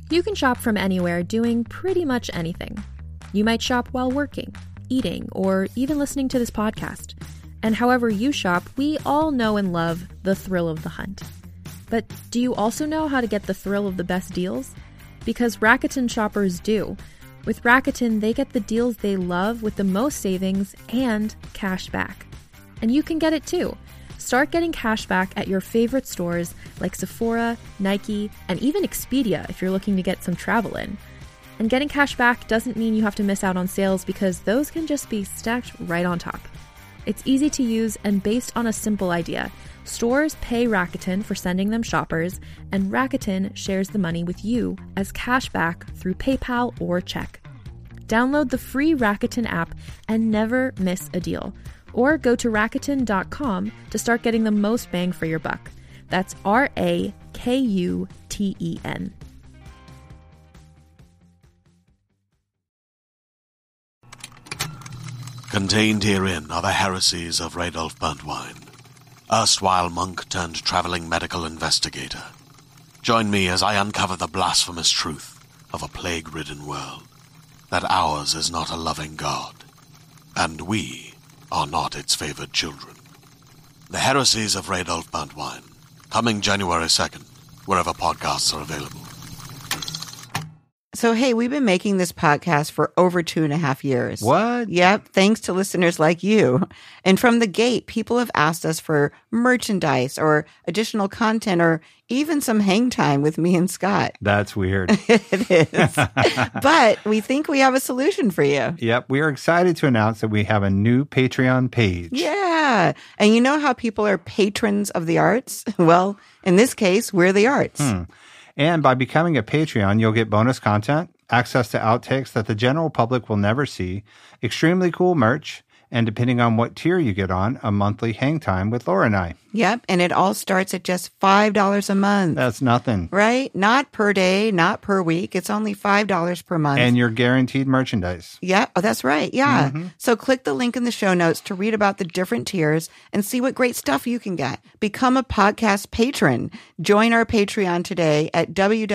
You can shop from anywhere doing pretty much anything. You might shop while working, eating, or even listening to this podcast. And however you shop, we all know and love the thrill of the hunt. But do you also know how to get the thrill of the best deals? Because Rakuten shoppers do. With Rakuten, they get the deals they love with the most savings and cash back. And you can get it too. Start getting cash back at your favorite stores like Sephora, Nike, and even Expedia if you're looking to get some travel in. And getting cash back doesn't mean you have to miss out on sales because those can just be stacked right on top. It's easy to use and based on a simple idea. Stores pay Rakuten for sending them shoppers, and Rakuten shares the money with you as cash back through PayPal or check. Download the free Rakuten app and never miss a deal. Or go to Rakuten.com to start getting the most bang for your buck. That's Rakuten. Contained herein are the heresies of Radolf Burntwine, erstwhile monk turned traveling medical investigator. Join me as I uncover the blasphemous truth of a plague-ridden world, that ours is not a loving God, and we are not its favored children. The Heresies of Radolf Burntwine, coming January 2nd, wherever podcasts are available. So, hey, we've been making this podcast for over 2.5 years. What? Yep, thanks to listeners like you. And from the gate, people have asked us for merchandise or additional content or even some hang time with me and Scott. That's weird. It is. But we think we have a solution for you. Yep, we are excited to announce that we have a new Patreon page. Yeah. And you know how people are patrons of the arts? Well, in this case, we're the arts. And by becoming a Patreon, you'll get bonus content, access to outtakes that the general public will never see, extremely cool merch, and depending on what tier you get on, a monthly hang time with Laura and I. Yep, and it all starts at just $5 a month. That's nothing. Right? Not per day, not per week. It's only $5 per month. And you're guaranteed merchandise. Yeah, oh, that's right. Yeah. So click the link in the show notes to read about the different tiers and see what great stuff you can get. Become a podcast patron. Join our Patreon today at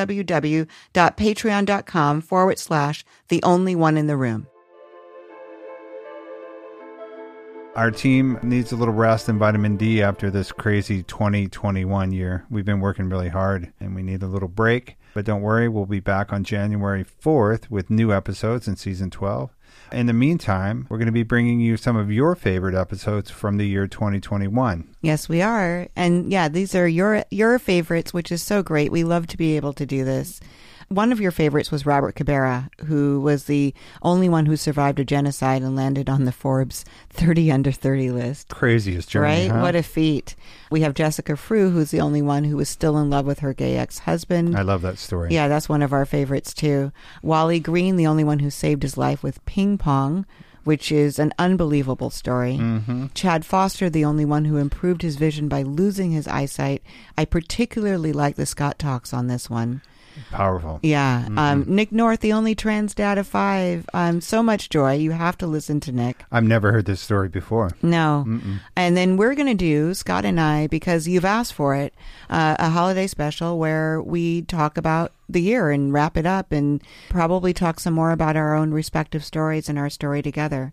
www.patreon.com/theonlyoneintheroom. Our team needs a little rest and vitamin D after this crazy 2021 year. We've been working really hard and we need a little break. But don't worry, we'll be back on January 4th with new episodes in Season 12. In the meantime, we're going to be bringing you some of your favorite episodes from the year 2021. Yes, we are. And yeah, these are your favorites, which is so great. We love to be able to do this. One of your favorites was Robert Cabrera, who was the only one who survived a genocide and landed on the Forbes 30 under 30 list. Craziest journey, right? huh? What a feat. We have Jessica Frew, who's the only one who was still in love with her gay ex-husband. I love that story. Yeah, that's one of our favorites too. Wally Green, the only one who saved his life with ping pong, which is an unbelievable story. Chad Foster, the only one who improved his vision by losing his eyesight. I particularly like the Scott talks on this one. Powerful. Yeah. Nick North, the only trans dad of 5. So much joy. You have to listen to Nick. I've never heard this story before. No. And then we're going to do, Scott and I, because you've asked for it, a holiday special where we talk about the year and wrap it up and probably talk some more about our own respective stories and our story together.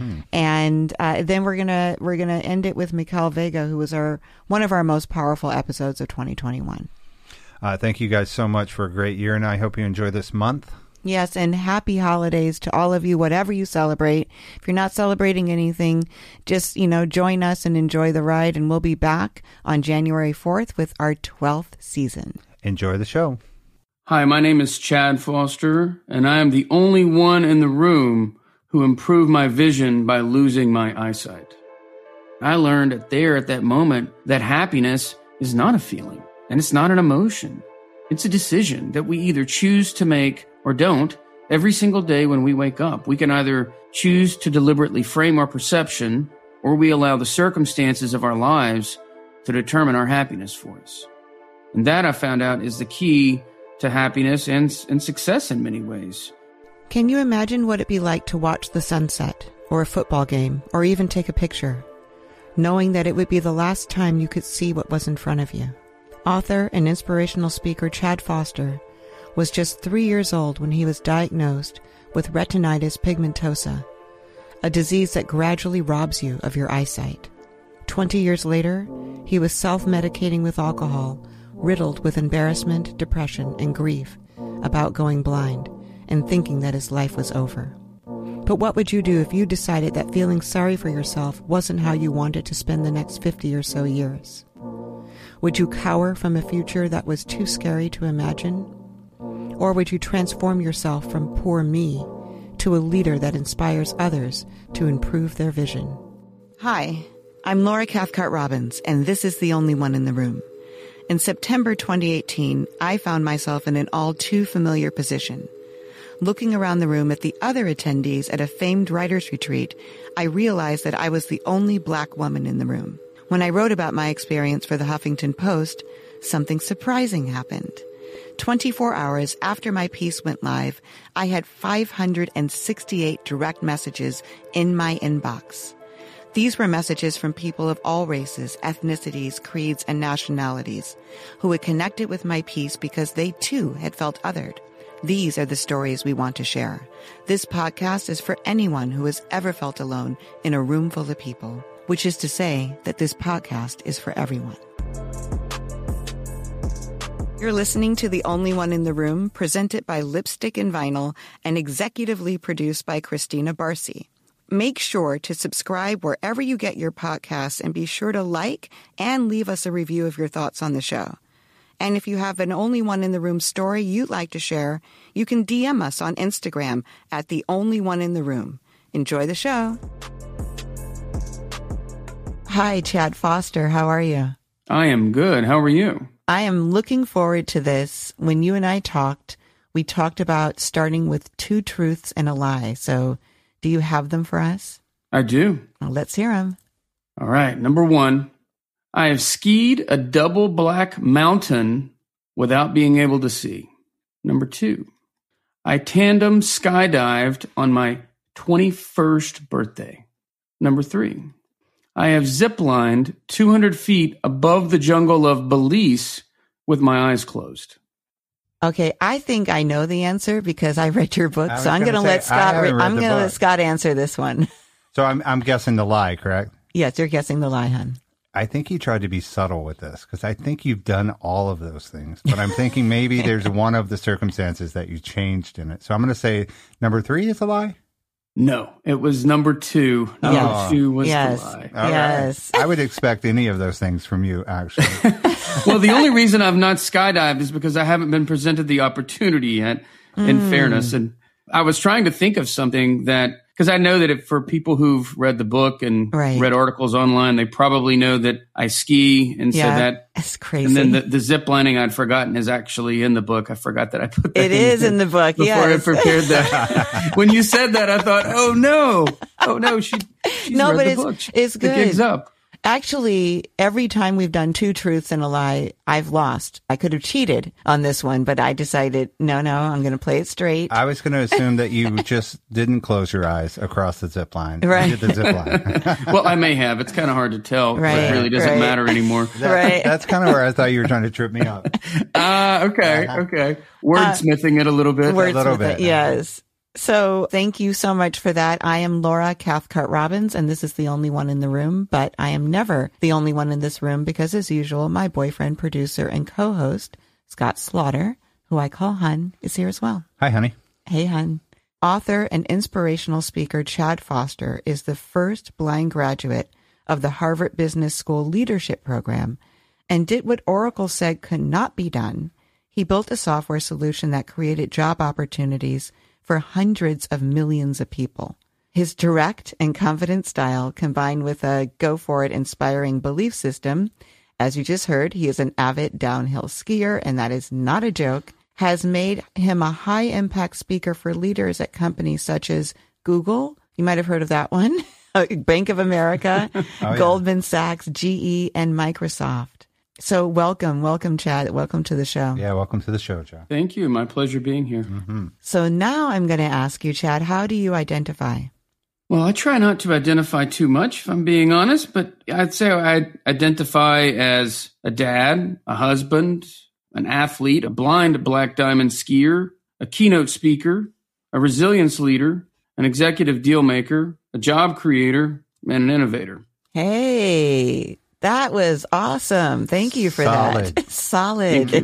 And then we're gonna end it with Mikael Vega, who was one of our most powerful episodes of 2021. Thank you guys so much for a great year, and I hope you enjoy this month. Yes, and happy holidays to all of you, whatever you celebrate. If you're not celebrating anything, just, join us and enjoy the ride, and we'll be back on January 4th with our 12th season. Enjoy the show. Hi, my name is Chad Foster, and I am the only one in the room who improved my vision by losing my eyesight. I learned at that moment that happiness is not a feeling. And it's not an emotion. It's a decision that we either choose to make or don't every single day when we wake up. We can either choose to deliberately frame our perception, or we allow the circumstances of our lives to determine our happiness for us. And that, I found out, is the key to happiness and success in many ways. Can you imagine what it'd be like to watch the sunset, or a football game, or even take a picture, knowing that it would be the last time you could see what was in front of you? Author and inspirational speaker Chad Foster was just 3 years old when he was diagnosed with retinitis pigmentosa, a disease that gradually robs you of your eyesight. 20 years later, he was self-medicating with alcohol, riddled with embarrassment, depression, and grief about going blind and thinking that his life was over. But what would you do if you decided that feeling sorry for yourself wasn't how you wanted to spend the next 50 or so years? Would you cower from a future that was too scary to imagine? Or would you transform yourself from poor me to a leader that inspires others to improve their vision? Hi, I'm Laura Cathcart-Robbins, and this is The Only One in the Room. In September 2018, I found myself in an all too familiar position. Looking around the room at the other attendees at a famed writers' retreat, I realized that I was the only Black woman in the room. When I wrote about my experience for the Huffington Post, something surprising happened. 24 hours after my piece went live, I had 568 direct messages in my inbox. These were messages from people of all races, ethnicities, creeds, and nationalities who had connected with my piece because they too had felt othered. These are the stories we want to share. This podcast is for anyone who has ever felt alone in a room full of people, which is to say that this podcast is for everyone. You're listening to The Only One in the Room, presented by Lipstick and Vinyl and executively produced by Christina Barcy. Make sure to subscribe wherever you get your podcasts and be sure to like and leave us a review of your thoughts on the show. And if you have an Only One in the Room story you'd like to share, you can DM us on Instagram at The Only One in the Room. Enjoy the show. Hi, Chad Foster. How are you? I am good. How are you? I am looking forward to this. When you and I talked, we talked about starting with 2 truths and a lie. So do you have them for us? I do. Well, let's hear them. All right. Number 1, I have skied a double black mountain without being able to see. Number 2, I tandem skydived on my 21st birthday. Number 3, I have ziplined 200 feet above the jungle of Belize with my eyes closed. Okay, I think I know the answer because I read your book, so I'm going to let Scott. I'm going to let Scott answer this one. So I'm guessing the lie, correct? Yes, you're guessing the lie, hon. I think you tried to be subtle with this because I think you've done all of those things. But I'm thinking maybe there's one of the circumstances that you changed in it. So I'm going to say number 3 is a lie. No, it was number 2. Number 2 was the lie. Yes. Right. I would expect any of those things from you, actually. Well, the only reason I've not skydived is because I haven't been presented the opportunity yet, in fairness. And I was trying to think of something that, because I know that for people who've read the book and read articles online, they probably know that I ski. And so that's crazy. And then the zip lining I'd forgotten is actually in the book. I forgot that I put that in the book, before I prepared that. When you said that, I thought, oh no, she's no, read but the book. It's good. The gig's up. Actually, every time we've done 2 truths and a lie, I've lost. I could have cheated on this one, but I decided, no, I'm going to play it straight. I was going to assume that you just didn't close your eyes across the zip line. Right. You did the zip line. Well, I may have. It's kind of hard to tell. Right. It really doesn't matter anymore. That's kind of where I thought you were trying to trip me up. Okay. Wordsmithing it a little bit. A little bit. Yes. So thank you so much for that. I am Laura Cathcart-Robbins, and this is The Only One in the Room, but I am never the only one in this room because, as usual, my boyfriend, producer, and co-host, Scott Slaughter, who I call Hun, is here as well. Hi, honey. Hey, Hun. Author and inspirational speaker Chad Foster is the first blind graduate of the Harvard Business School Leadership Program and did what Oracle said could not be done. He built a software solution that created job opportunities for hundreds of millions of people. His direct and confident style, combined with a go-for-it inspiring belief system, as you just heard, he is an avid downhill skier, and that is not a joke, has made him a high-impact speaker for leaders at companies such as Google, you might have heard of that one, Bank of America, Goldman Sachs, GE, and Microsoft. So welcome, Chad. Welcome to the show. Yeah, welcome to the show, Chad. Thank you. My pleasure being here. Mm-hmm. So now I'm going to ask you, Chad, how do you identify? Well, I try not to identify too much, if I'm being honest, but I'd say I identify as a dad, a husband, an athlete, a blind black diamond skier, a keynote speaker, a resilience leader, an executive deal maker, a job creator, and an innovator. Hey, that was awesome. Thank you for that. Solid.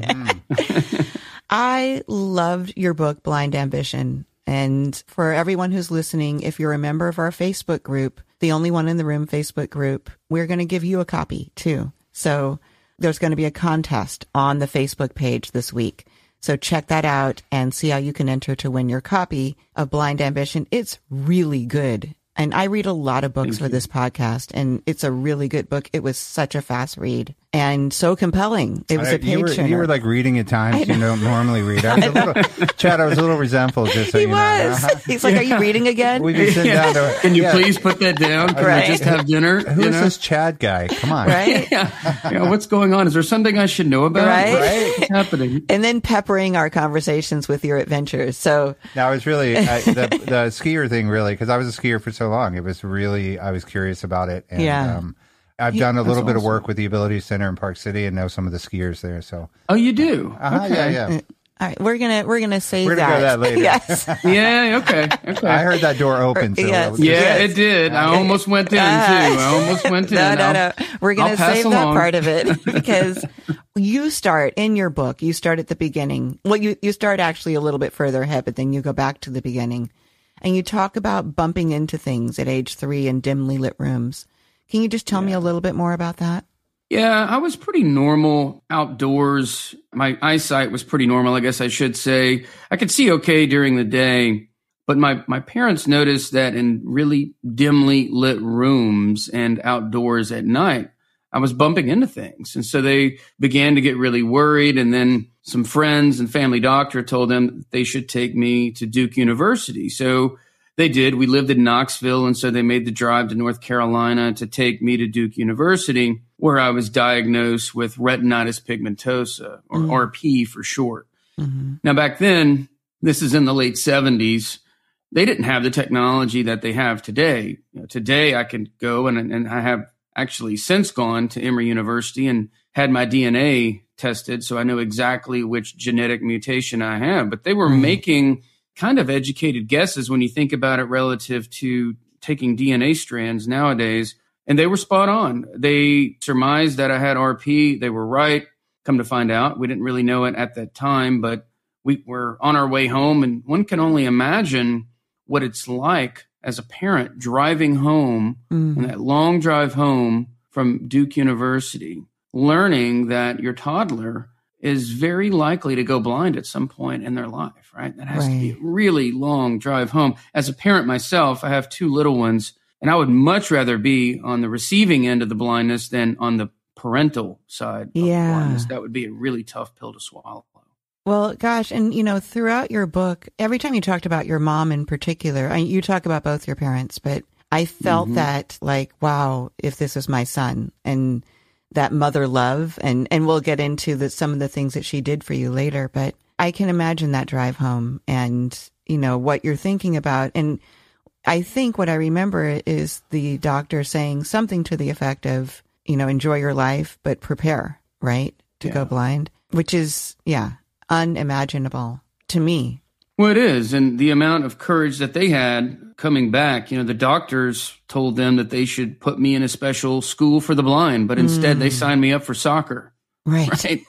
I loved your book, Blind Ambition. And for everyone who's listening, if you're a member of our Facebook group, the Only One in the Room Facebook group, we're going to give you a copy too. So there's going to be a contest on the Facebook page this week. So check that out and see how you can enter to win your copy of Blind Ambition. It's really good. And I read a lot of books for this podcast, and it's a really good book. It was such a fast read and so compelling. It was a page turner. You were like reading at times you don't normally read. I was a little resentful. Just so he you was. know. He's like, "Are you reading again?" We've been sitting down to, Can you please put that down? Can Right. we just have dinner? Who is this Chad guy? Come on. Right? Yeah, what's going on? Is there something I should know about? Right? What's happening? And then peppering our conversations with your adventures. So Now, I was really, the skier thing really, because I was a skier for so long. It was really, I was curious about it. And, I've done a little bit of work with the Ability Center in Park City and know some of the skiers there. So, Oh, you do? Okay. yeah. all right, we're gonna save We're gonna go to that later. Yes. Yeah, okay. I heard that door open. So Yes. that was Yeah, it did. I almost went in, too. I almost went in. No. We're going I'll to pass save that along. part of it because you start in your book. You start at the beginning. Well, you start actually a little bit further ahead, but then you go back to the beginning and you talk about bumping into things at age 3 in dimly lit rooms. Can you just tell me a little bit more about that? Yeah, I was pretty normal outdoors. My eyesight was pretty normal, I guess I should say. I could see okay during the day, but my parents noticed that in really dimly lit rooms and outdoors at night, I was bumping into things. And so they began to get really worried. And then some friends and family doctor told them they should take me to Duke University. So they did. We lived in Knoxville, and so they made the drive to North Carolina to take me to Duke University, where I was diagnosed with retinitis pigmentosa, or RP for short. Mm-hmm. Now, back then, this is in the late 70s, they didn't have the technology that they have today. Today, I can go, and I have actually since gone to Emory University and had my DNA tested, so I know exactly which genetic mutation I have. But they were making kind of educated guesses when you think about it relative to taking DNA strands nowadays. And they were spot on. They surmised that I had RP. They were right. Come to find out, we didn't really know it at that time, but we were on our way home. And one can only imagine what it's like as a parent driving home and that long drive home from Duke University, learning that your toddler is very likely to go blind at some point in their life, right? That has to be a really long drive home. As a parent myself, I have 2 little ones, and I would much rather be on the receiving end of the blindness than on the parental side of blindness. That would be a really tough pill to swallow. Well, gosh, and throughout your book, every time you talked about your mom in particular, you talk about both your parents, but I felt that like, wow, if this was my son, and that mother love, and we'll get into some of the things that she did for you later, but I can imagine that drive home and, what you're thinking about. And I think what I remember is the doctor saying something to the effect of, enjoy your life, but prepare, right, to go blind, which is, unimaginable to me. Well, it is. And the amount of courage that they had coming back, the doctors told them that they should put me in a special school for the blind, but instead they signed me up for soccer. Right.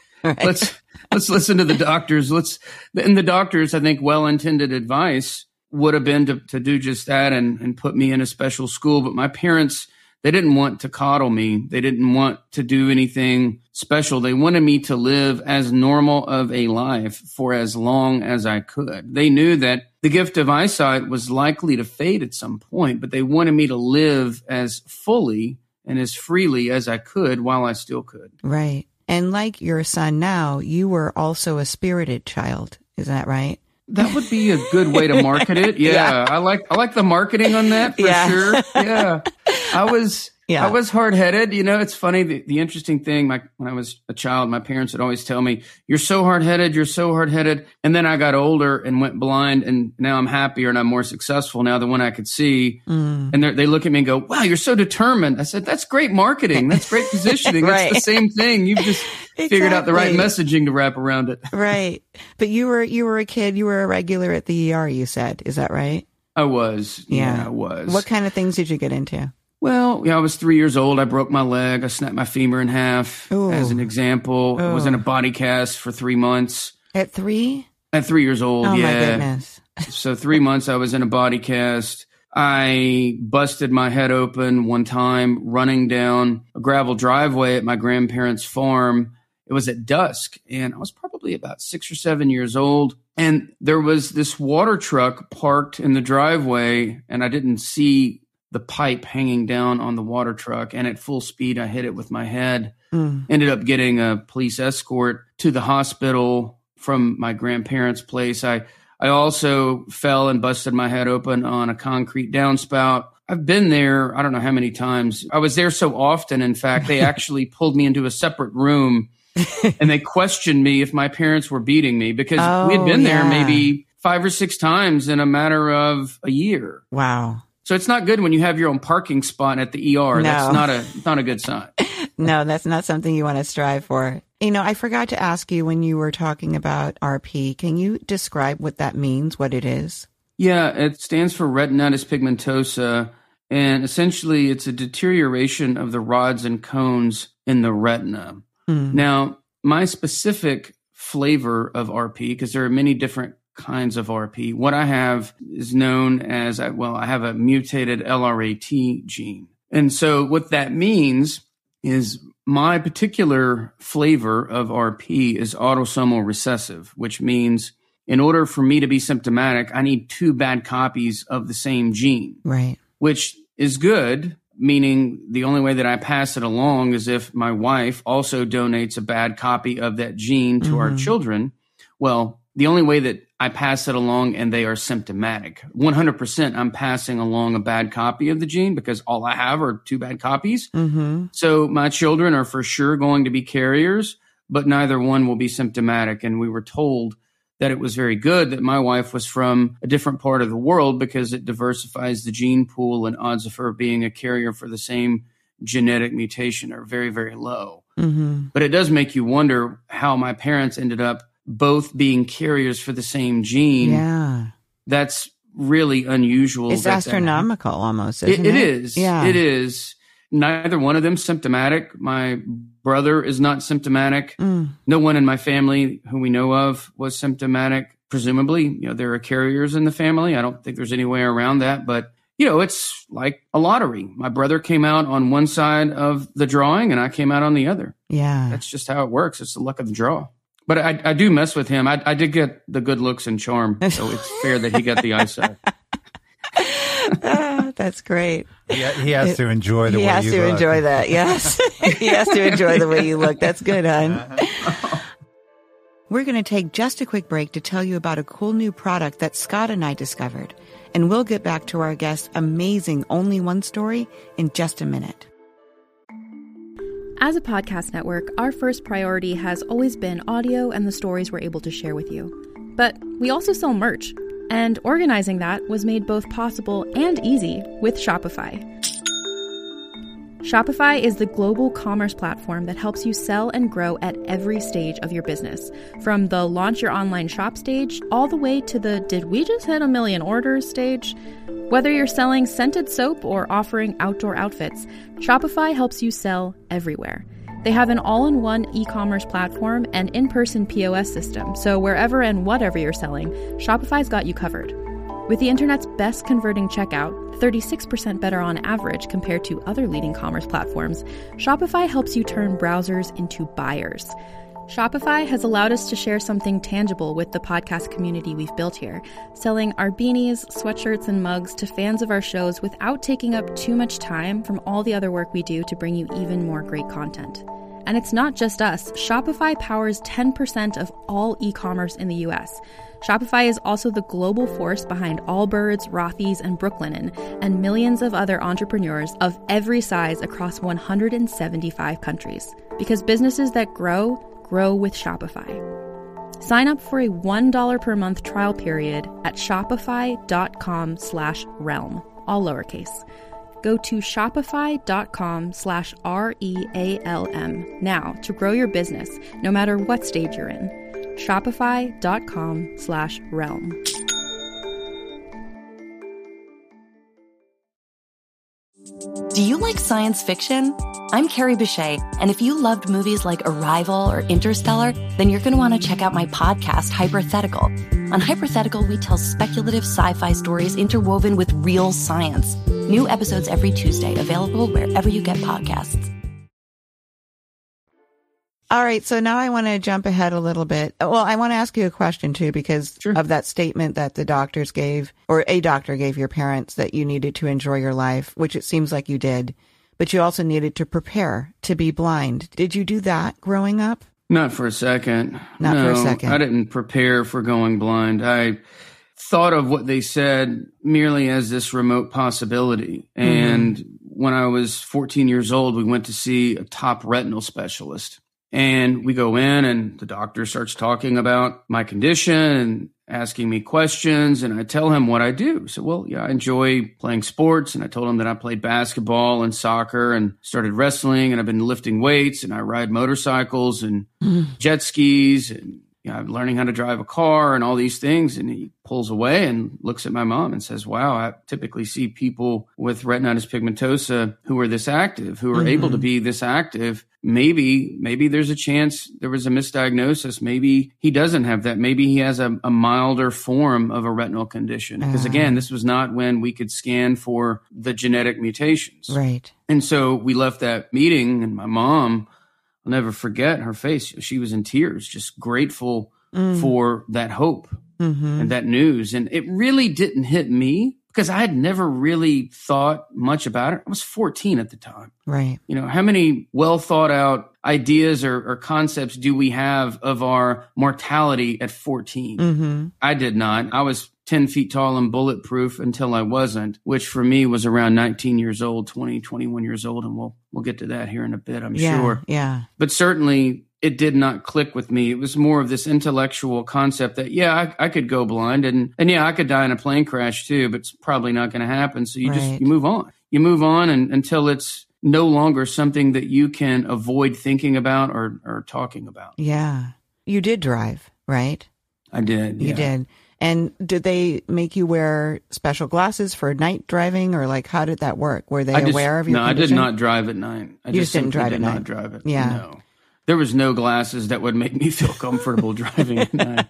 Let's listen to the doctors. And the doctors, I think, well-intended advice would have been to do just that and put me in a special school. But my parents, they didn't want to coddle me. They didn't want to do anything special. They wanted me to live as normal of a life for as long as I could. They knew that the gift of eyesight was likely to fade at some point, but they wanted me to live as fully and as freely as I could while I still could. Right. And like your son now, you were also a spirited child. Isn't that right? That would be a good way to market it. Yeah. I like the marketing on that for sure. Yeah. I was Yeah. I was hard-headed. You know, it's funny. The interesting thing, when I was a child, my parents would always tell me, you're so hard-headed, you're so hard-headed. And then I got older and went blind, and now I'm happier and I'm more successful now than when I could see. And they look at me and go, wow, you're so determined. I said, that's great marketing. That's great positioning. Right. It's the same thing. You've just figured out the right messaging to wrap around it. Right. But you were a kid, you were a regular at the ER, you said. Is that right? I was. Yeah, I was. What kind of things did you get into? Well, I was 3 years old. I broke my leg. I snapped my femur in half. Ooh. As an example. I was in a body cast for 3 months. At 3? At 3 years old, oh, yeah. My goodness. So 3 months I was in a body cast. I busted my head open one time running down a gravel driveway at my grandparents' farm. It was at dusk, and I was probably about 6 or 7 years old. And there was this water truck parked in the driveway, and I didn't see the pipe hanging down on the water truck. And at full speed, I hit it with my head. Ended up getting a police escort to the hospital from my grandparents' place. I also fell and busted my head open on a concrete downspout. I've been there, I don't know how many times. I was there so often, in fact, they actually pulled me into a separate room and they questioned me if my parents were beating me because we had been there maybe 5 or 6 times in a matter of a year. Wow. So it's not good when you have your own parking spot at the ER. No. That's not a good sign. No, that's not something you want to strive for. You know, I forgot to ask you when you were talking about RP. Can you describe what that means, what it is? Yeah, it stands for retinitis pigmentosa. And essentially, it's a deterioration of the rods and cones in the retina. Now, my specific flavor of RP, because there are many different kinds of RP, what I have is known as, I have a mutated LRAT gene. And so what that means is my particular flavor of RP is autosomal recessive, which means in order for me to be symptomatic, I need 2 bad copies of the same gene. Right. Which is good, meaning the only way that I pass it along is if my wife also donates a bad copy of that gene to our children. Well, the only way that I pass it along and they are symptomatic, 100% I'm passing along a bad copy of the gene because all I have are 2 bad copies. So my children are for sure going to be carriers, but neither one will be symptomatic. And we were told that it was very good that my wife was from a different part of the world because it diversifies the gene pool and odds of her being a carrier for the same genetic mutation are very, very low. But it does make you wonder how my parents ended up both being carriers for the same gene. Yeah. That's really unusual. It's astronomical almost, isn't it? It is. Yeah. It is. Neither one of them symptomatic. My brother is not symptomatic. No one in my family who we know of was symptomatic. Presumably, there are carriers in the family. I don't think there's any way around that, but it's like a lottery. My brother came out on one side of the drawing and I came out on the other. Yeah. That's just how it works. It's the luck of the draw. But I do mess with him. I did get the good looks and charm, so it's fair that he got the eyesight. That's great. He has to enjoy the way you look. He has to enjoy that, yes. He has to enjoy the way you look. That's good, hon. We're going to take just a quick break to tell you about a cool new product that Scott and I discovered. And we'll get back to our guest's amazing Only One story in just a minute. As a podcast network, our first priority has always been audio and the stories we're able to share with you. But we also sell merch, and organizing that was made both possible and easy with Shopify. Shopify is the global commerce platform that helps you sell and grow at every stage of your business, from the launch your online shop stage all the way to the did we just hit 1 million orders stage. Whether you're selling scented soap or offering outdoor outfits, Shopify helps you sell everywhere. They have an all-in-one e-commerce platform and in-person POS system, so wherever and whatever you're selling, Shopify's got you covered. With the internet's best converting checkout, 36% better on average compared to other leading commerce platforms, Shopify helps you turn browsers into buyers. Shopify has allowed us to share something tangible with the podcast community we've built here, selling our beanies, sweatshirts, and mugs to fans of our shows without taking up too much time from all the other work we do to bring you even more great content. And it's not just us. Shopify powers 10% of all e-commerce in the US. Shopify is also the global force behind Allbirds, Rothy's, and Brooklinen, and millions of other entrepreneurs of every size across 175 countries. Because businesses that grow, grow with Shopify. Sign up for a $1 per month trial period at shopify.com/realm, all lowercase. Go to shopify.com/REALM now to grow your business, no matter what stage you're in. Shopify.com/realm. Do you like science fiction? I'm Carrie Bechet, and if you loved movies like Arrival or Interstellar, then you're going to want to check out my podcast, Hypothetical. On Hypothetical, we tell speculative sci-fi stories interwoven with real science. New episodes every Tuesday, available wherever you get podcasts. All right, so now I want to jump ahead a little bit. Well, I want to ask you a question, too, because of that statement that the doctors gave, or a doctor gave your parents, that you needed to enjoy your life, which it seems like you did, but you also needed to prepare to be blind. Did you do that growing up? Not for a second. Not for a second. I didn't prepare for going blind. I thought of what they said merely as this remote possibility. And when I was 14 years old, we went to see a top retinal specialist. And we go in and the doctor starts talking about my condition and asking me questions. And I tell him what I do. So, well, yeah, I enjoy playing sports. And I told him that I played basketball and soccer and started wrestling. And I've been lifting weights and I ride motorcycles and jet skis. And I'm learning how to drive a car and all these things. And he pulls away and looks at my mom and says, wow, I typically see people with retinitis pigmentosa who are this active, who are able to be this active. Maybe there's a chance there was a misdiagnosis. Maybe he doesn't have that. Maybe he has a milder form of a retinal condition. Because again, this was not when we could scan for the genetic mutations. Right. And so we left that meeting and my mom, I'll never forget her face. She was in tears, just grateful for that hope and that news. And it really didn't hit me because I had never really thought much about it. I was 14 at the time. Right. You know, how many well thought out ideas or concepts do we have of our mortality at 14? I did not. I was 10 feet tall and bulletproof until I wasn't, which for me was around 19 years old, 20, 21 years old. And we'll get to that here in a bit, I'm sure. Yeah. But certainly it did not click with me. It was more of this intellectual concept that, yeah, I could go blind and yeah, I could die in a plane crash too, but it's probably not going to happen. So you you move on. You move on until it's no longer something that you can avoid thinking about or talking about. Yeah. You did drive, right? I did. You did. And did they make you wear special glasses for night driving, or like how did that work? Were they aware of your condition? No, I did not drive at night. You just didn't drive at night? Not drive it. Yeah. No. There was no glasses that would make me feel comfortable driving at night.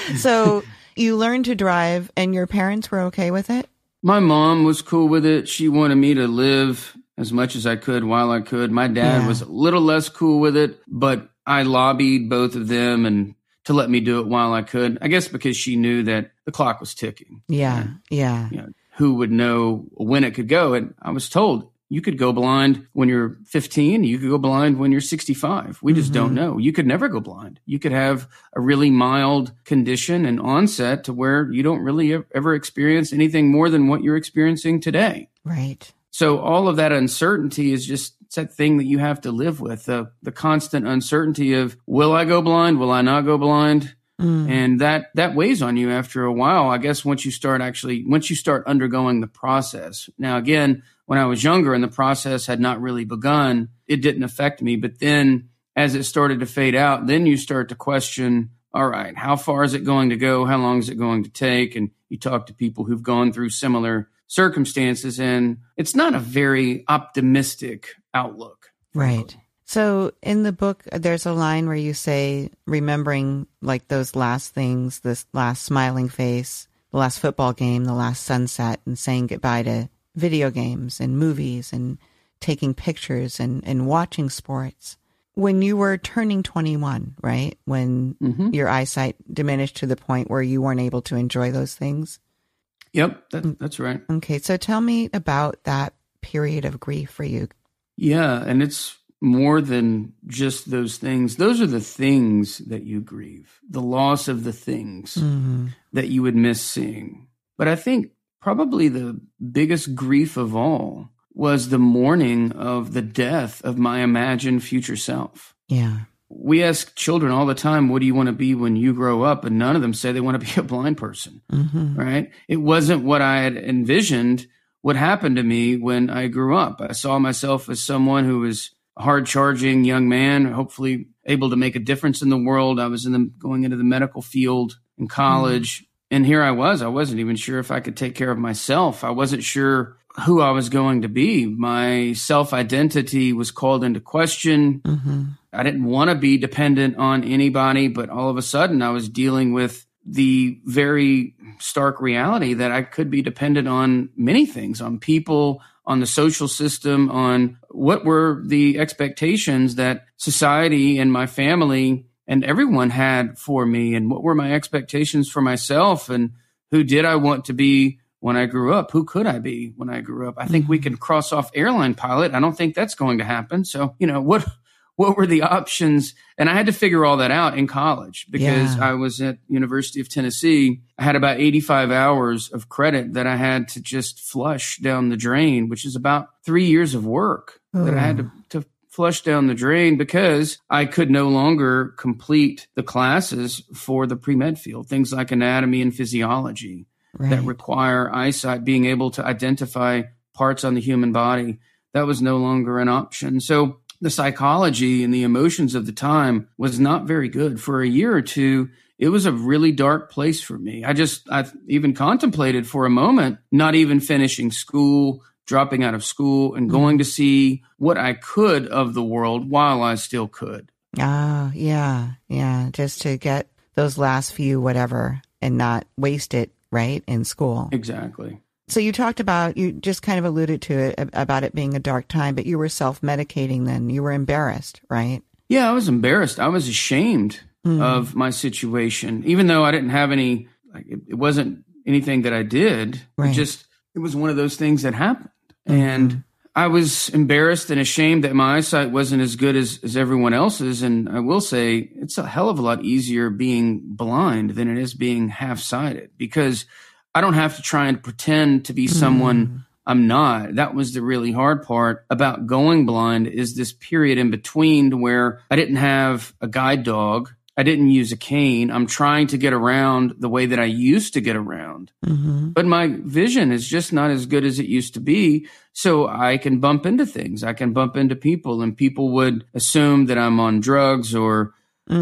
So you learned to drive and your parents were okay with it? My mom was cool with it. She wanted me to live as much as I could while I could. My dad was a little less cool with it, but I lobbied both of them and to let me do it while I could. I guess because she knew that the clock was ticking. Yeah. You know, who would know when it could go? And I was told, you could go blind when you're 15. You could go blind when you're 65. We just don't know. You could never go blind. You could have a really mild condition and onset to where you don't really ever experience anything more than what you're experiencing today. Right. So all of that uncertainty is just it's that thing that you have to live with, the constant uncertainty of, will I go blind? Will I not go blind? And that weighs on you after a while, I guess, once you start undergoing the process. Now, again, when I was younger and the process had not really begun, it didn't affect me. But then as it started to fade out, then you start to question, all right, how far is it going to go? How long is it going to take? And you talk to people who've gone through similar circumstances, and it's not a very optimistic outlook. Right. So in the book, there's a line where you say, remembering like those last things, this last smiling face, the last football game, the last sunset, and saying goodbye to video games and movies and taking pictures and watching sports. When you were turning 21, right? When your eyesight diminished to the point where you weren't able to enjoy those things? Yep, that's right. Okay, so tell me about that period of grief for you. Yeah, and it's more than just those things. Those are the things that you grieve, the loss of the things that you would miss seeing. But I think probably the biggest grief of all was the mourning of the death of my imagined future self. Yeah. We ask children all the time, what do you want to be when you grow up? And none of them say they want to be a blind person, right? It wasn't what I had envisioned would happen to me when I grew up. I saw myself as someone who was a hard-charging young man, hopefully able to make a difference in the world. I was going into the medical field in college. And here I wasn't even sure if I could take care of myself. I wasn't sure who I was going to be. My self-identity was called into question. I didn't want to be dependent on anybody, but all of a sudden I was dealing with the very stark reality that I could be dependent on many things, on people, on the social system, on what were the expectations that society and my family and everyone had for me, and what were my expectations for myself, and who did I want to be when I grew up? Who could I be when I grew up? I think we can cross off airline pilot. I don't think that's going to happen. So, what were the options? And I had to figure all that out in college because I was at University of Tennessee. I had about 85 hours of credit that I had to just flush down the drain, which is about 3 years of work that I had to flush down the drain because I could no longer complete the classes for the pre-med field, things like anatomy and physiology that require eyesight, being able to identify parts on the human body. That was no longer an option. So the psychology and the emotions of the time was not very good. For a year or two, it was a really dark place for me. I even contemplated for a moment not even finishing school, dropping out of school, and going to see what I could of the world while I still could. Yeah. Just to get those last few whatever and not waste it, right, in school. Exactly. So you just kind of alluded to it, about it being a dark time, but you were self-medicating then. You were embarrassed, right? Yeah, I was embarrassed. I was ashamed of my situation, even though I didn't have any, it wasn't anything that I did. Right. It was one of those things that happened. And I was embarrassed and ashamed that my eyesight wasn't as good as everyone else's. And I will say it's a hell of a lot easier being blind than it is being half-sighted, because I don't have to try and pretend to be someone I'm not. That was the really hard part about going blind, is this period in between to where I didn't have a guide dog. I didn't use a cane. I'm trying to get around the way that I used to get around. But my vision is just not as good as it used to be. So I can bump into things. I can bump into people, and people would assume that I'm on drugs or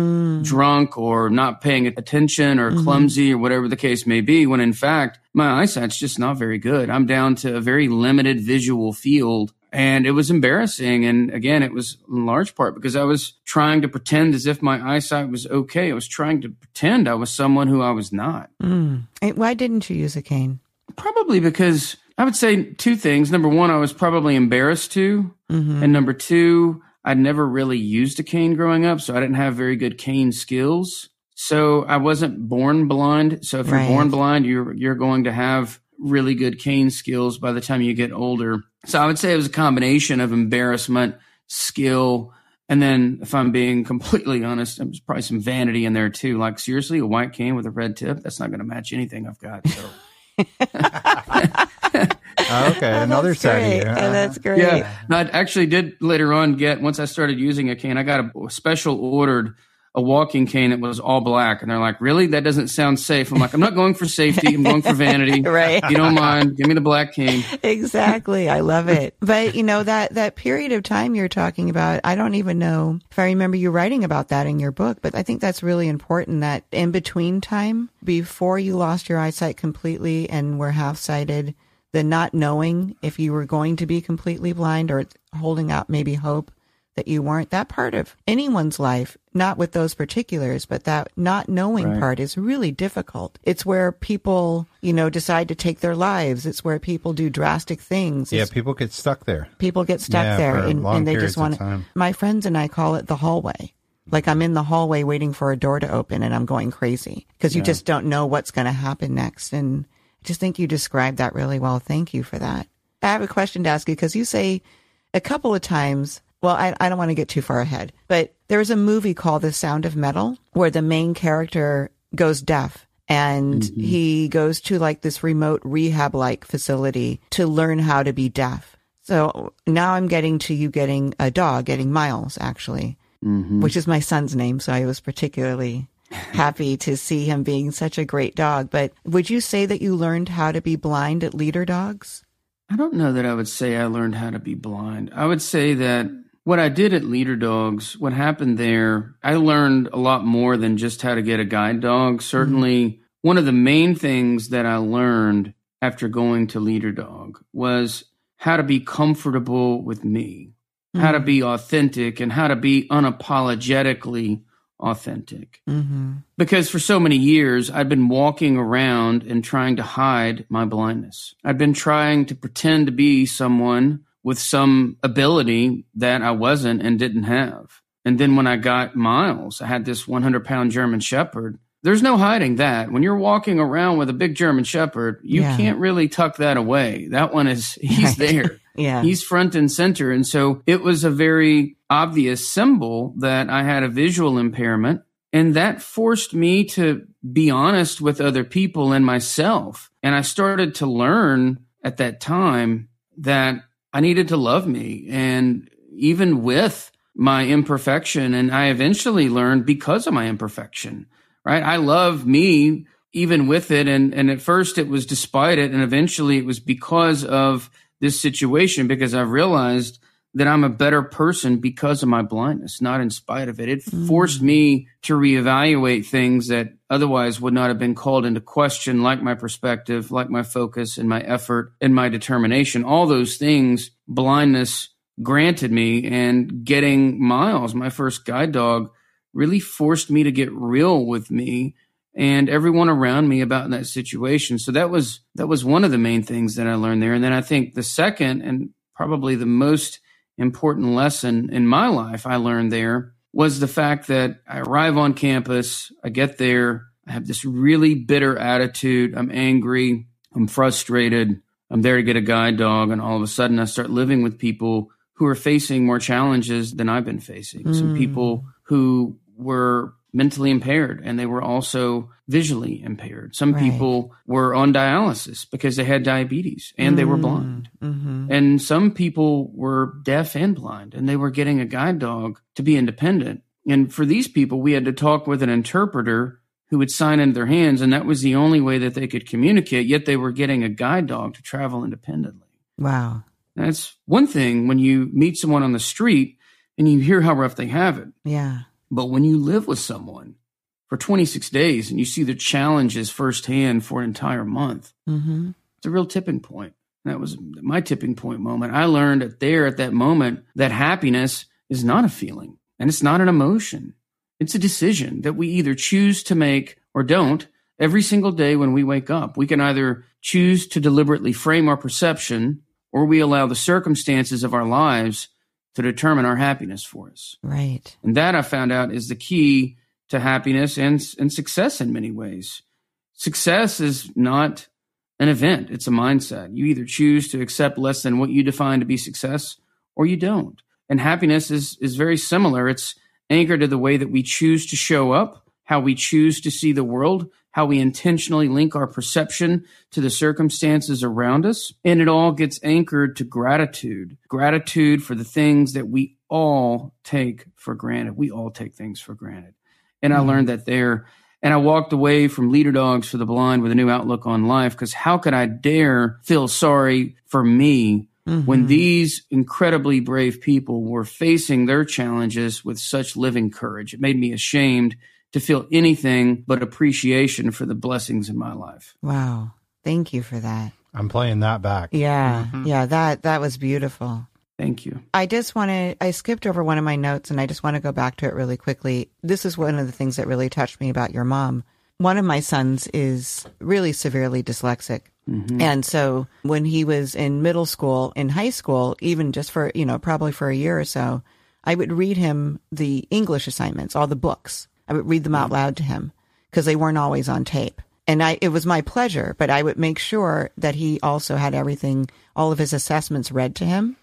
drunk or not paying attention or clumsy or whatever the case may be, when in fact, my eyesight's just not very good. I'm down to a very limited visual field. And it was embarrassing. And again, it was in large part because I was trying to pretend as if my eyesight was okay. I was trying to pretend I was someone who I was not. Why didn't you use a cane? Probably because I would say two things. Number one, I was probably embarrassed to. And number two, I'd never really used a cane growing up, so I didn't have very good cane skills. So I wasn't born blind. So if you're born blind, you're going to have really good cane skills by the time you get older. So I would say it was a combination of embarrassment, skill, and then if I'm being completely honest, there's probably some vanity in there too. Like, seriously, a white cane with a red tip? That's not going to match anything I've got. So. Okay, another side of you. That's great. Yeah, I actually did later on once I started using a cane, I got a special ordered a walking cane that was all black. And they're like, really? That doesn't sound safe. I'm like, I'm not going for safety. I'm going for vanity. Right. If you don't mind, give me the black cane. Exactly. I love it. But that period of time you're talking about, I don't even know if I remember you writing about that in your book, but I think that's really important, that in between time before you lost your eyesight completely and were half-sighted, the not knowing if you were going to be completely blind or holding out maybe hope that you weren't, that part of anyone's life, not with those particulars, but that not knowing part is really difficult. It's where people, decide to take their lives. It's where people do drastic things. People get stuck there. People get stuck there and they just want to. My friends and I call it the hallway. Like, I'm in the hallway waiting for a door to open and I'm going crazy because you just don't know what's going to happen next. And I just think you described that really well. Thank you for that. I have a question to ask you, because you say a couple of times well, I don't want to get too far ahead, but there was a movie called The Sound of Metal where the main character goes deaf. And he goes to like this remote rehab-like facility to learn how to be deaf. So now I'm getting to you getting a dog, getting Miles, actually, which is my son's name. So I was particularly happy to see him being such a great dog. But would you say that you learned how to be blind at Leader Dogs? I don't know that I would say I learned how to be blind. I would say that what I did at Leader Dogs, what happened there, I learned a lot more than just how to get a guide dog. Certainly, one of the main things that I learned after going to Leader Dog was how to be comfortable with me, how to be authentic, and how to be unapologetically authentic. Because for so many years, I'd been walking around and trying to hide my blindness. I'd been trying to pretend to be someone with some ability that I wasn't and didn't have. And then when I got Miles, I had this 100-pound German Shepherd. There's no hiding that. When you're walking around with a big German Shepherd, you can't really tuck that away. That one he's there. He's front and center. And so it was a very obvious symbol that I had a visual impairment. And that forced me to be honest with other people and myself. And I started to learn at that time that I needed to love me. And even with my imperfection, and I eventually learned because of my imperfection, right? I love me even with it. And at first it was despite it. And eventually it was because of this situation, because I realized that I'm a better person because of my blindness, not in spite of it. It forced me to reevaluate things that otherwise would not have been called into question, like my perspective, like my focus and my effort and my determination. All those things blindness granted me, and getting Miles, my first guide dog, really forced me to get real with me and everyone around me about that situation. So that was one of the main things that I learned there. And then I think the second and probably the most important lesson in my life I learned there was the fact that I arrive on campus, I get there, I have this really bitter attitude, I'm angry, I'm frustrated, I'm there to get a guide dog, and all of a sudden I start living with people who are facing more challenges than I've been facing. Some people who were mentally impaired, and they were also visually impaired. Some people were on dialysis because they had diabetes and they were blind. And some people were deaf and blind, and they were getting a guide dog to be independent. And for these people, we had to talk with an interpreter who would sign into their hands, and that was the only way that they could communicate, yet they were getting a guide dog to travel independently. Wow. That's one thing when you meet someone on the street and you hear how rough they have it. Yeah. But when you live with someone for 26 days and you see the challenges firsthand for an entire month, it's a real tipping point. That was my tipping point moment. I learned at that moment that happiness is not a feeling and it's not an emotion. It's a decision that we either choose to make or don't every single day when we wake up. We can either choose to deliberately frame our perception, or we allow the circumstances of our lives to determine our happiness for us. Right. And that I found out is the key to happiness and success in many ways. Success is not an event. It's a mindset. You either choose to accept less than what you define to be success, or you don't. And happiness is very similar. It's anchored to the way that we choose to show up, how we choose to see the world, how we intentionally link our perception to the circumstances around us. And it all gets anchored to gratitude. Gratitude for the things that we all take for granted. We all take things for granted. And I learned that there. And I walked away from Leader Dogs for the Blind with a new outlook on life, because how could I dare feel sorry for me when these incredibly brave people were facing their challenges with such living courage? It made me ashamed to feel anything but appreciation for the blessings in my life. Wow. Thank you for that. I'm playing that back. Yeah. Yeah. That was beautiful. Thank you. I skipped over one of my notes, and I just want to go back to it really quickly. This is one of the things that really touched me about your mom. One of my sons is really severely dyslexic. And so when he was in middle school, in high school, even just for, probably for a year or so, I would read him the English assignments, all the books. I would read them out loud to him because they weren't always on tape. And it was my pleasure, but I would make sure that he also had everything, all of his assessments read to him.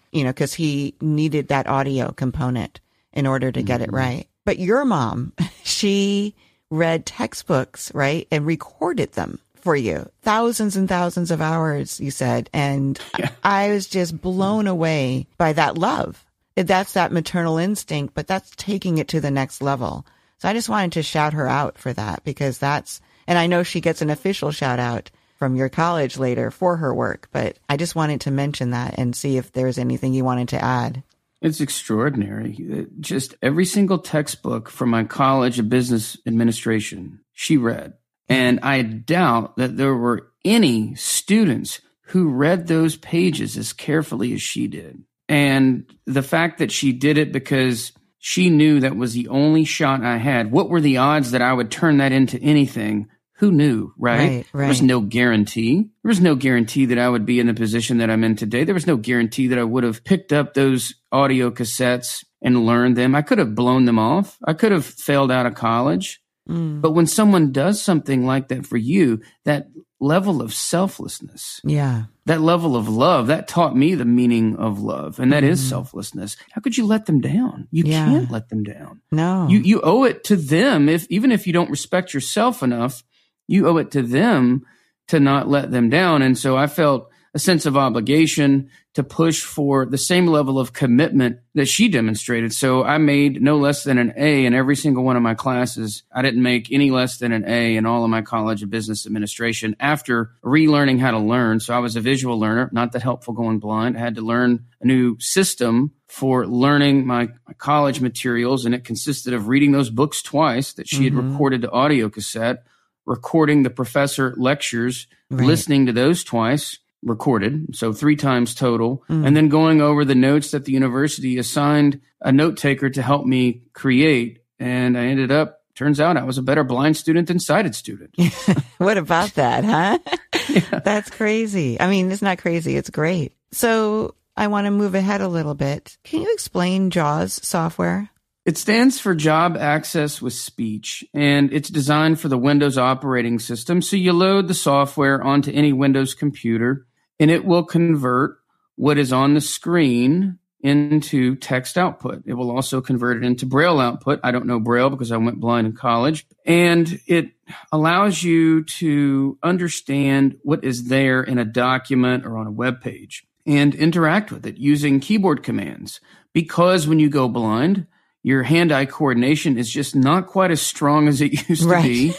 because he needed that audio component in order to get it right. But your mom, she read textbooks, right? And recorded them for you. Thousands and thousands of hours, you said. And I was just blown away by that love. That's that maternal instinct, but that's taking it to the next level. So I just wanted to shout her out for that, because and I know she gets an official shout out from your college later for her work, but I just wanted to mention that and see if there's anything you wanted to add. It's extraordinary. Just every single textbook from my college of business administration, she read. And I doubt that there were any students who read those pages as carefully as she did. And the fact that she did it because she knew that was the only shot I had. What were the odds that I would turn that into anything? Who knew, right? There was no guarantee. There was no guarantee that I would be in the position that I'm in today. There was no guarantee that I would have picked up those audio cassettes and learned them. I could have blown them off. I could have failed out of college. But when someone does something like that for you, that level of selflessness, that level of love, that taught me the meaning of love. And that is selflessness. How could you let them down? You can't let them down. No. You owe it to them. Even if you don't respect yourself enough, you owe it to them to not let them down. And so I felt a sense of obligation to push for the same level of commitment that she demonstrated. So I made no less than an A in every single one of my classes. I didn't make any less than an A in all of my college of business administration after relearning how to learn. So I was a visual learner, not that helpful going blind. I had to learn a new system for learning my college materials, and it consisted of reading those books twice that she had recorded to audio cassette, recording the professor lectures, listening to those twice, recorded, so 3 times total, and then going over the notes that the university assigned a note taker to help me create. And I ended up, turns out I was a better blind student than sighted student. What about that, huh? That's crazy. I mean, it's not crazy. It's great. So I want to move ahead a little bit. Can you explain JAWS software? It stands for Job Access with Speech, and it's designed for the Windows operating system. So you load the software onto any Windows computer, and it will convert what is on the screen into text output. It will also convert it into Braille output. I don't know Braille because I went blind in college. And it allows you to understand what is there in a document or on a web page and interact with it using keyboard commands. Because when you go blind, your hand-eye coordination is just not quite as strong as it used to be.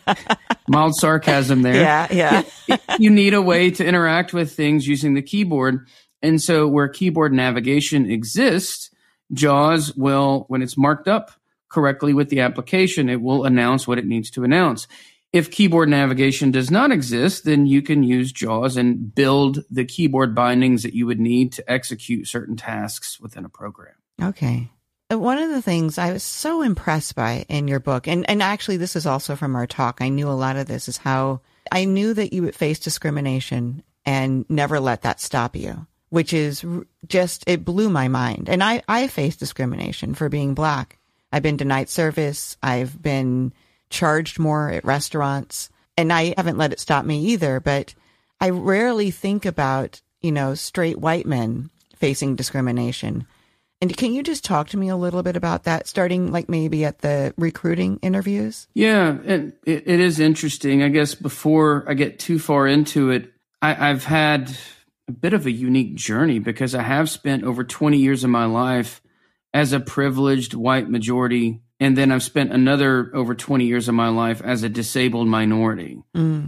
Mild sarcasm there. Yeah. You need a way to interact with things using the keyboard. And so where keyboard navigation exists, JAWS will, when it's marked up correctly with the application, it will announce what it needs to announce. If keyboard navigation does not exist, then you can use JAWS and build the keyboard bindings that you would need to execute certain tasks within a program. Okay. One of the things I was so impressed by in your book, and actually this is also from our talk, I knew a lot of this, is how I knew that you would face discrimination and never let that stop you, which is just, it blew my mind. And I faced discrimination for being Black. I've been denied service. I've been charged more at restaurants, and I haven't let it stop me either. But I rarely think about, straight white men facing discrimination. And can you just talk to me a little bit about that, starting like maybe at the recruiting interviews? Yeah, it is interesting. I guess before I get too far into it, I've had a bit of a unique journey because I have spent over 20 years of my life as a privileged white majority, and then I've spent another over 20 years of my life as a disabled minority.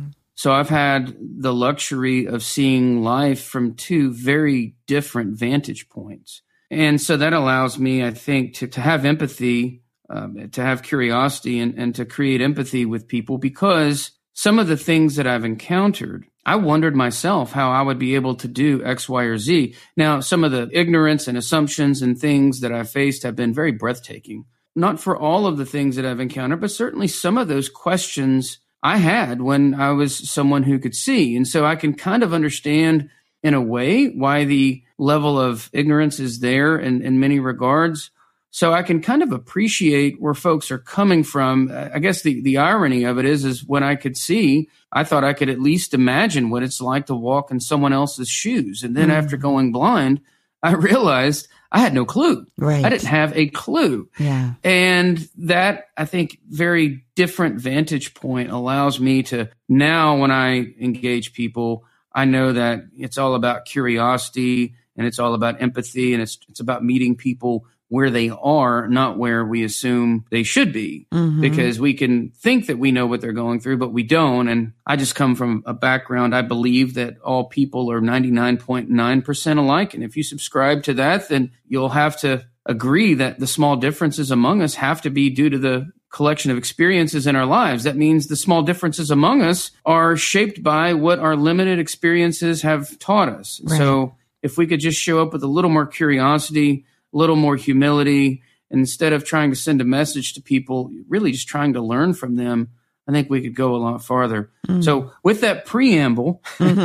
So I've had the luxury of seeing life from 2 very different vantage points. And so that allows me, I think, to have empathy, to have curiosity and to create empathy with people, because some of the things that I've encountered, I wondered myself how I would be able to do X, Y, or Z. Now, some of the ignorance and assumptions and things that I've faced have been very breathtaking. Not for all of the things that I've encountered, but certainly some of those questions I had when I was someone who could see. And so I can kind of understand in a way why the level of ignorance is there in many regards. So I can kind of appreciate where folks are coming from. I guess the irony of it is when I could see, I thought I could at least imagine what it's like to walk in someone else's shoes. And then after going blind, I realized I had no clue. Right. I didn't have a clue. Yeah. And that, I think, very different vantage point allows me to now, when I engage people, I know that it's all about curiosity and it's all about empathy and it's about meeting people where they are, not where we assume they should be, because we can think that we know what they're going through, but we don't. And I just come from a background. I believe that all people are 99.9% alike. And if you subscribe to that, then you'll have to agree that the small differences among us have to be due to the collection of experiences in our lives. That means the small differences among us are shaped by what our limited experiences have taught us. Right. So if we could just show up with a little more curiosity, a little more humility, and instead of trying to send a message to people, really just trying to learn from them, I think we could go a lot farther. So with that preamble,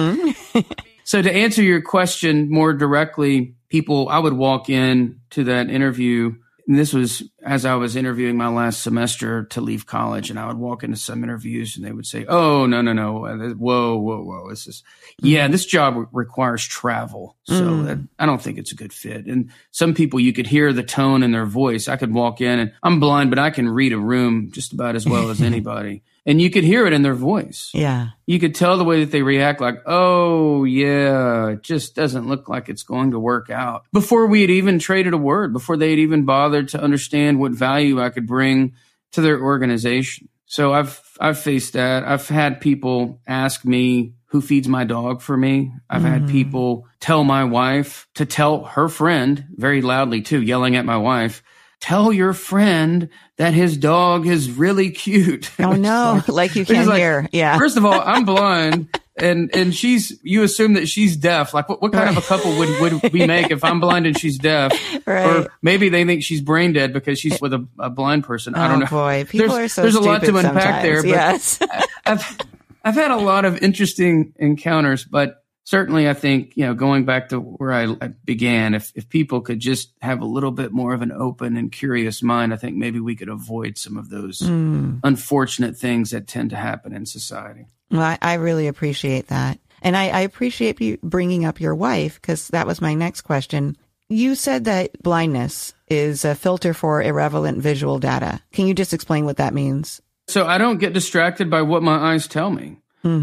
so to answer your question more directly, I would walk in to that interview, and this was as I was interviewing my last semester to leave college, and I would walk into some interviews and they would say, oh, no, whoa. This job requires travel. So I don't think it's a good fit. And some people, you could hear the tone in their voice. I could walk in and I'm blind, but I can read a room just about as well as anybody. And you could hear it in their voice. Yeah. You could tell the way that they react, like, oh, yeah, it just doesn't look like it's going to work out. Before we had even traded a word, before they had even bothered to understand what value I could bring to their organization. So I've faced that. I've had people ask me who feeds my dog for me. I've had people tell my wife to tell her friend, very loudly too, yelling at my wife, tell your friend that his dog is really cute. Oh no, like you can't hear. Yeah. First of all, I'm blind and you assume that she's deaf. Like what kind of a couple would we make if I'm blind and she's deaf? Right. Or maybe they think she's brain dead because she's with a blind person. I don't know. Boy, people are so there's a stupid lot to unpack there. But yes. I've had a lot of interesting encounters, but certainly I think, going back to where I began, if people could just have a little bit more of an open and curious mind, I think maybe we could avoid some of those unfortunate things that tend to happen in society. Well, I really appreciate that. And I appreciate you bringing up your wife, because that was my next question. You said that blindness is a filter for irrelevant visual data. Can you just explain what that means? So I don't get distracted by what my eyes tell me.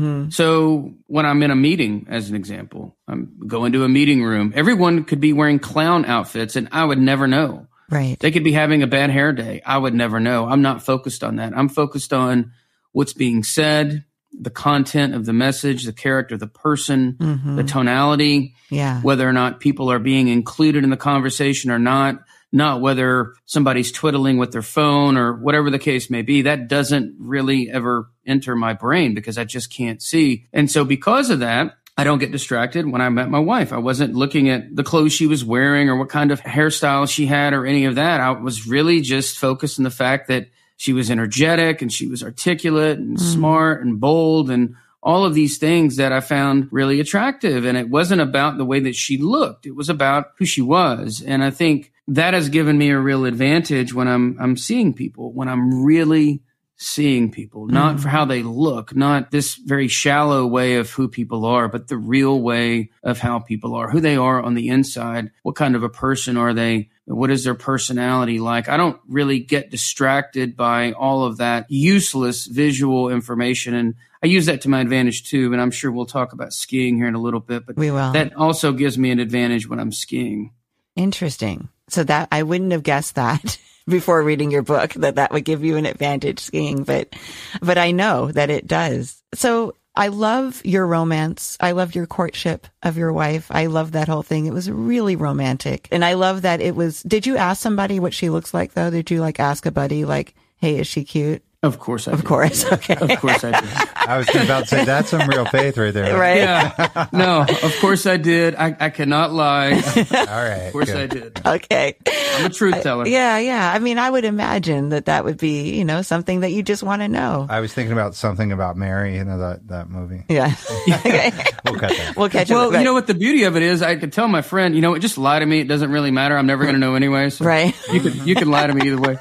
So when I'm in a meeting, as an example, I'm going to a meeting room. Everyone could be wearing clown outfits and I would never know. Right. They could be having a bad hair day. I would never know. I'm not focused on that. I'm focused on what's being said, the content of the message, the character of the person, the tonality, whether or not people are being included in the conversation or not whether somebody's twiddling with their phone or whatever the case may be. That doesn't really ever enter my brain because I just can't see. And so because of that, I don't get distracted. When I met my wife, I wasn't looking at the clothes she was wearing or what kind of hairstyle she had or any of that. I was really just focused on the fact that she was energetic and she was articulate and smart and bold and all of these things that I found really attractive. And it wasn't about the way that she looked. It was about who she was. And I think that has given me a real advantage when I'm seeing people, when I'm really seeing people, not for how they look, not this very shallow way of who people are, but the real way of how people are, who they are on the inside. What kind of a person are they? What is their personality like? I don't really get distracted by all of that useless visual information. And I use that to my advantage too. And I'm sure we'll talk about skiing here in a little bit, but we will. That also gives me an advantage when I'm skiing. Interesting. So that I wouldn't have guessed that before reading your book, that would give you an advantage skiing, but I know that it does. So I love your romance. I love your courtship of your wife. I love that whole thing. It was really romantic. And I love that did you ask somebody what she looks like though? Did you ask a buddy hey, is she cute? Of course I did. Of course. Okay. Of course I did. I was about to say, that's some real faith right there. Right. Yeah. No, of course I did. I cannot lie. All right. Of course good. I did. Okay. I'm a truth teller. Yeah. I mean, I would imagine that would be, something that you just want to know. I was thinking about Something About Mary, that movie. Yeah. Okay. We'll cut that. We'll catch it. Well, you know what the beauty of it is? I could tell my friend, just lie to me. It doesn't really matter. I'm never going to know anyway. So right. You can lie to me either way.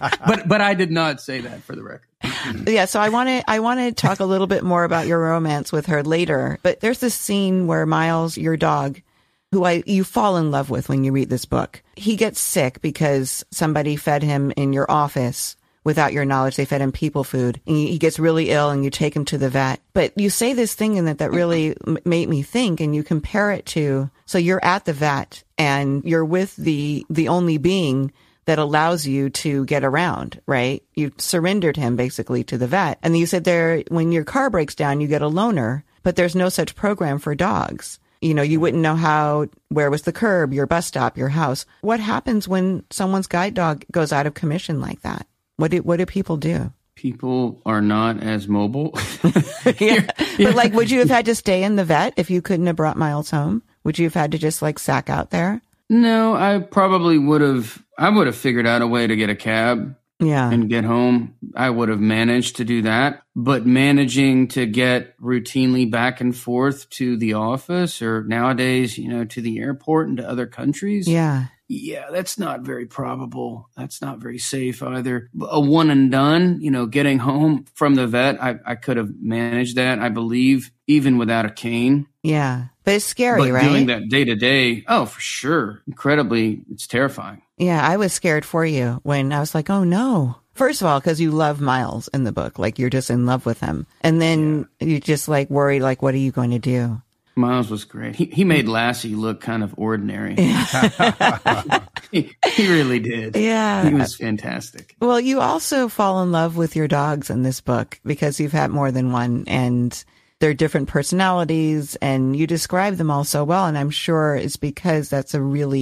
But I did not say that for the record. Yeah, so I want to talk a little bit more about your romance with her later. But there's this scene where Miles, your dog, who you fall in love with when you read this book. He gets sick because somebody fed him in your office without your knowledge. They fed him people food, and he gets really ill, and you take him to the vet. But you say this thing in that really made me think, and you compare it to, so you're at the vet and you're with the only being that allows you to get around, right? You surrendered him basically to the vet. And you said when your car breaks down, you get a loaner, but there's no such program for dogs. You know, you wouldn't know where was the curb, your bus stop, your house. What happens when someone's guide dog goes out of commission like that? What do people do? People are not as mobile. Yeah. But like, would you have had to stay in the vet if you couldn't have brought Miles home? Would you have had to just like sack out there? No, I probably would have. I would have figured out a way to get a cab. Yeah. And get home. I would have managed to do that. But managing to get routinely back and forth to the office, or nowadays, to the airport and to other countries. Yeah, that's not very probable. That's not very safe either. A one and done, getting home from the vet, I could have managed that, I believe, even without a cane. Yeah. But it's scary, right? Doing that day to day, oh, for sure. Incredibly, it's terrifying. Yeah, I was scared for you when I was like, oh no. First of all, because you love Miles in the book, like you're just in love with him. And then you just like worry, like, what are you going to do? Miles was great. He made Lassie look kind of ordinary. He really did. Yeah. He was fantastic. Well, you also fall in love with your dogs in this book because you've had more than one, and they're different personalities, and you describe them all so well. And I'm sure it's because that's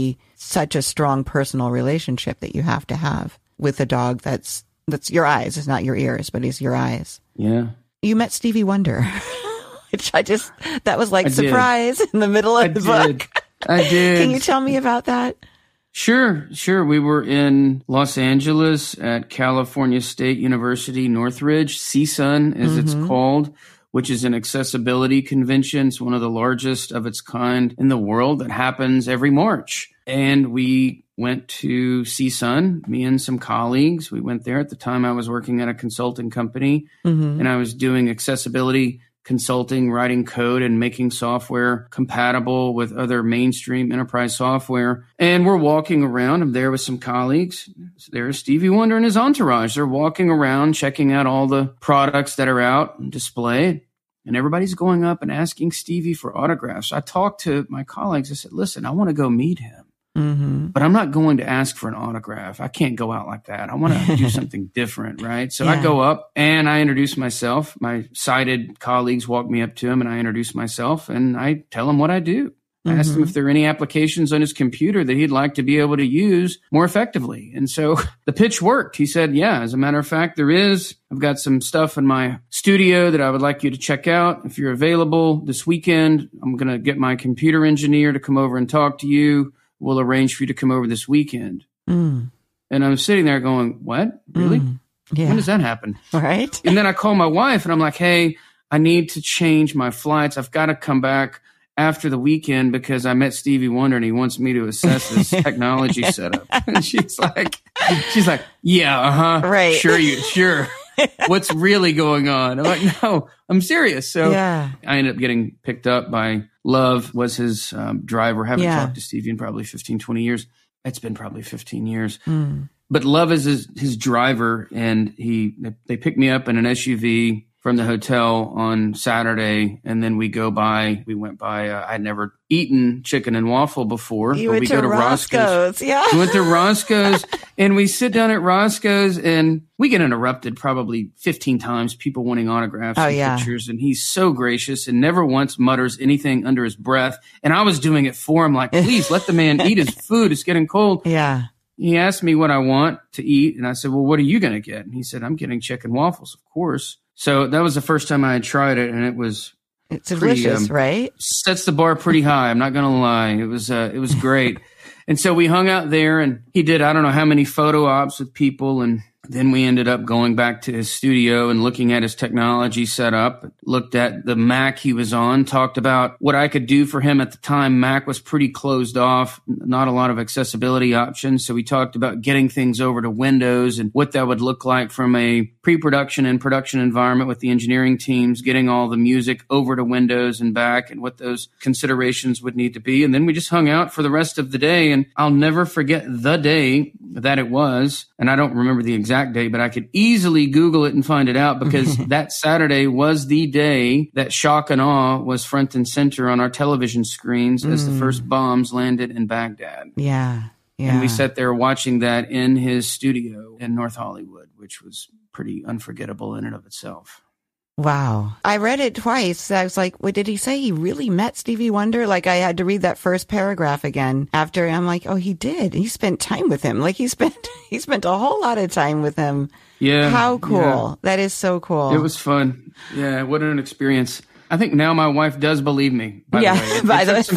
such a strong personal relationship that you have to have with a dog that's your eyes. It's not your ears, but he's your eyes. Yeah. You met Stevie Wonder. Which that was like surprise in the middle of the book. I did. Can you tell me about that? Sure. We were in Los Angeles at California State University, Northridge, CSUN as it's called, which is an accessibility convention. It's one of the largest of its kind in the world that happens every March. And we went to CSUN, me and some colleagues. We went there. At the time, I was working at a consulting company, and I was doing accessibility consulting, writing code, and making software compatible with other mainstream enterprise software. And we're walking around. I'm there with some colleagues. There's Stevie Wonder and his entourage. They're walking around, checking out all the products that are out on display. And everybody's going up and asking Stevie for autographs. I talked to my colleagues. I said, listen, I want to go meet him. But I'm not going to ask for an autograph. I can't go out like that. I want to do something different, right? So I go up and I introduce myself. My sighted colleagues walk me up to him and I introduce myself and I tell him what I do. I asked him if there are any applications on his computer that he'd like to be able to use more effectively. And so the pitch worked. He said, yeah, as a matter of fact, there is. I've got some stuff in my studio that I would like you to check out. If you're available this weekend, I'm going to get my computer engineer to come over and talk to you. We'll arrange for you to come over this weekend. And I'm sitting there going, what? Really? Yeah. When does that happen? Right. And then I call my wife and I'm like, hey, I need to change my flights. I've got to come back after the weekend because I met Stevie Wonder and he wants me to assess his technology setup. And she's like, yeah, right. Sure. What's really going on? I'm like, no, I'm serious. So I ended up getting picked up by Love, was his driver. Haven't talked to Stevie in probably 15, 20 years. It's been probably 15 years. But Love is his driver, and they picked me up in an SUV from the hotel on Saturday, and then we went by, I'd never eaten chicken and waffle before. You went to Roscoe's. Yeah. We went to Roscoe's, and we sit down at Roscoe's, and we get interrupted probably 15 times, people wanting autographs and pictures, and he's so gracious and never once mutters anything under his breath. And I was doing it for him, like, please let the man eat his food. It's getting cold. Yeah. He asked me what I want to eat, and I said, well, what are you going to get? And he said, I'm getting chicken waffles, of course. So that was the first time I had tried it, and it's delicious, right? Sets the bar pretty high. I'm not going to lie. It was great. And so we hung out there, and he did, I don't know how many photo ops with people, and Then we ended up going back to his studio and looking at his technology setup, looked at the Mac he was on, talked about what I could do for him at the time. Mac was pretty closed off, not a lot of accessibility options. So we talked about getting things over to Windows and what that would look like from a pre-production and production environment with the engineering teams, getting all the music over to Windows and back and what those considerations would need to be. And then we just hung out for the rest of the day. And I'll never forget the day that it was. And I don't remember the exact day, but I could easily Google it and find it out because that Saturday was the day that shock and awe was front and center on our television screens as the first bombs landed in Baghdad. Yeah. And we sat there watching that in his studio in North Hollywood, which was pretty unforgettable in and of itself. Wow. I read it twice. I was like, what did he say? He really met Stevie Wonder? Like, I had to read that first paragraph again after. I'm like, oh, he did. He spent time with him. Like, he spent a whole lot of time with him. Yeah. How cool. Yeah. That is so cool. It was fun. Yeah. What an experience. I think now my wife does believe me. By the way,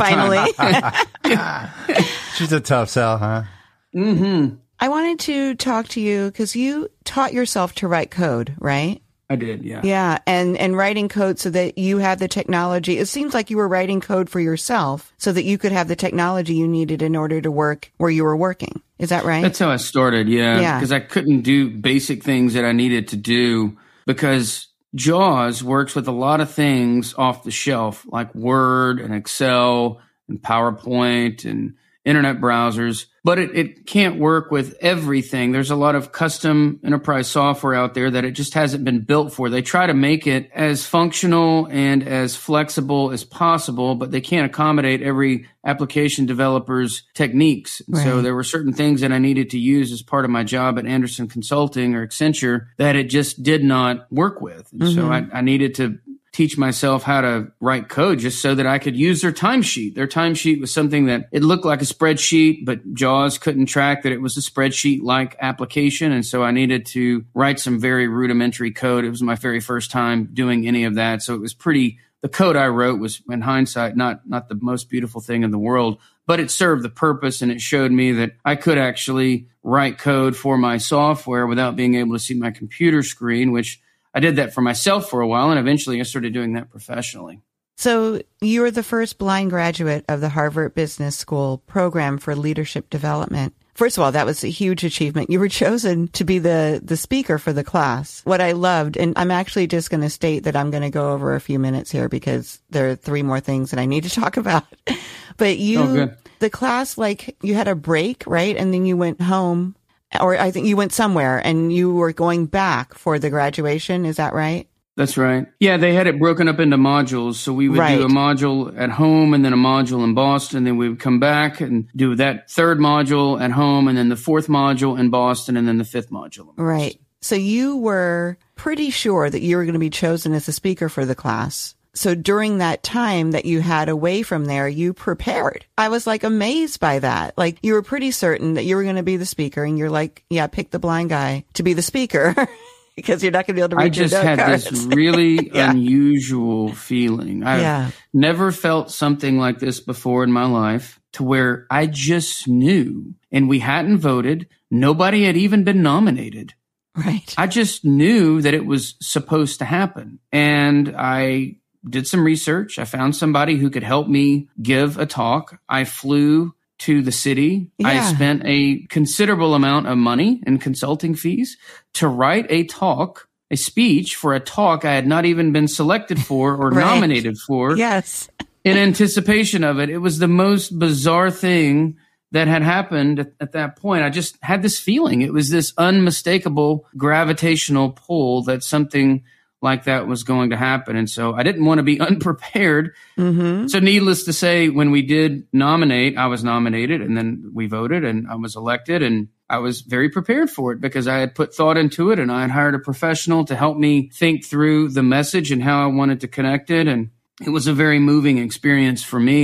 finally. She's a tough sell, huh? Mm-hmm. I wanted to talk to you because you taught yourself to write code, right? I did, yeah. Yeah, and writing code so that you have the technology. It seems like you were writing code for yourself so that you could have the technology you needed in order to work where you were working. Is that right? That's how I started, yeah. Because I couldn't do basic things that I needed to do because JAWS works with a lot of things off the shelf, like Word and Excel and PowerPoint and internet browsers, but it can't work with everything. There's a lot of custom enterprise software out there that it just hasn't been built for. They try to make it as functional and as flexible as possible, but they can't accommodate every application developer's techniques. Right. So there were certain things that I needed to use as part of my job at Anderson Consulting or Accenture that it just did not work with. And so I needed to teach myself how to write code just so that I could use their timesheet. Their timesheet was something that it looked like a spreadsheet, but JAWS couldn't track that it was a spreadsheet-like application. And so I needed to write some very rudimentary code. It was my very first time doing any of that. So it was the code I wrote was, in hindsight, not the most beautiful thing in the world, but it served the purpose and it showed me that I could actually write code for my software without being able to see my computer screen, which I did that for myself for a while, and eventually I started doing that professionally. So you were the first blind graduate of the Harvard Business School program for leadership development. First of all, that was a huge achievement. You were chosen to be the speaker for the class. What I loved, and I'm actually just going to state that I'm going to go over a few minutes here because there are 3 more things that I need to talk about. But the class, like, you had a break, right? And then you went home. Or I think you went somewhere and you were going back for the graduation. Is that right? That's right. Yeah, they had it broken up into modules. So we would do a module at home and then a module in Boston. Then we would come back and do that 3rd module at home and then the 4th module in Boston and then the 5th module in Boston. Right. So you were pretty sure that you were going to be chosen as the speaker for the class. So during that time that you had away from there, you prepared. I was like amazed by that. Like you were pretty certain that you were going to be the speaker and you're like, yeah, pick the blind guy to be the speaker because you're not going to be able to read your note cards. I just had this really unusual feeling. I've never felt something like this before in my life to where I just knew, and we hadn't voted. Nobody had even been nominated. Right. I just knew that it was supposed to happen. And I did some research. I found somebody who could help me give a talk. I flew to the city. Yeah. I spent a considerable amount of money in consulting fees to write a speech for a talk I had not even been selected for or nominated for. Yes. In anticipation of it. It was the most bizarre thing that had happened at that point. I just had this feeling. It was this unmistakable gravitational pull that something like that was going to happen. And so I didn't want to be unprepared. Mm-hmm. So needless to say, when we did nominate, I was nominated and then we voted and I was elected and I was very prepared for it because I had put thought into it and I had hired a professional to help me think through the message and how I wanted to connect it. And it was a very moving experience for me.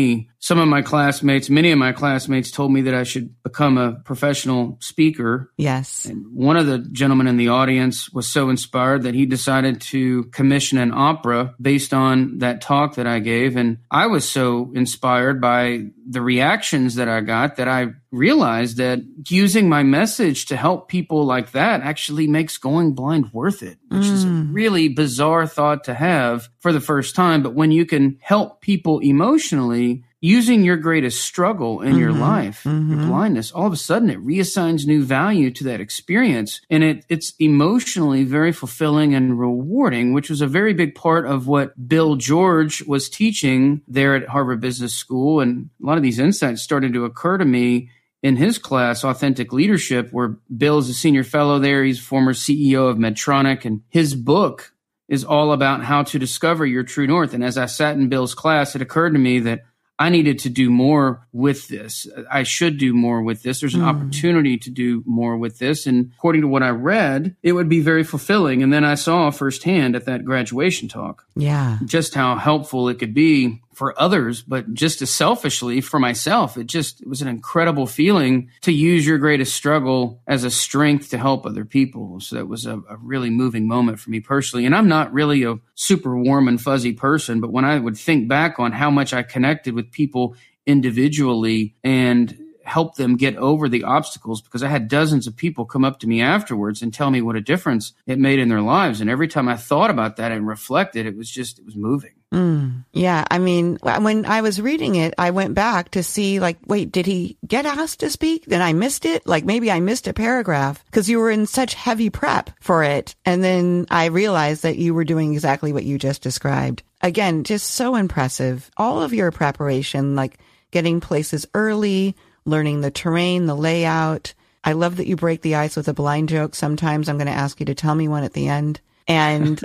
some of my classmates, many of my classmates told me that I should become a professional speaker. Yes. And one of the gentlemen in the audience was so inspired that he decided to commission an opera based on that talk that I gave. And I was so inspired by the reactions that I got that I realized that using my message to help people like that actually makes going blind worth it, which is a really bizarre thought to have for the first time. But when you can help people emotionally, using your greatest struggle in your life, your blindness, all of a sudden it reassigns new value to that experience. And it's emotionally very fulfilling and rewarding, which was a very big part of what Bill George was teaching there at Harvard Business School. And a lot of these insights started to occur to me in his class, Authentic Leadership, where Bill is a senior fellow there. He's former CEO of Medtronic, and his book is all about how to discover your true north. And as I sat in Bill's class, it occurred to me that I needed to do more with this. I should do more with this. There's an opportunity to do more with this. And according to what I read, it would be very fulfilling. And then I saw firsthand at that graduation talk just how helpful it could be for others, but just as selfishly for myself. It was an incredible feeling to use your greatest struggle as a strength to help other people. So that was a really moving moment for me personally. And I'm not really a super warm and fuzzy person, but when I would think back on how much I connected with people individually and help them get over the obstacles, because I had dozens of people come up to me afterwards and tell me what a difference it made in their lives. And every time I thought about that and reflected, it was moving. Yeah. I mean, when I was reading it, I went back to see, like, wait, did he get asked to speak? Then I missed it. Like, maybe I missed a paragraph because you were in such heavy prep for it. And then I realized that you were doing exactly what you just described. Again, just so impressive. All of your preparation, like getting places early, learning the terrain, the layout. I love that you break the ice with a blind joke. Sometimes I'm going to ask you to tell me one at the end. And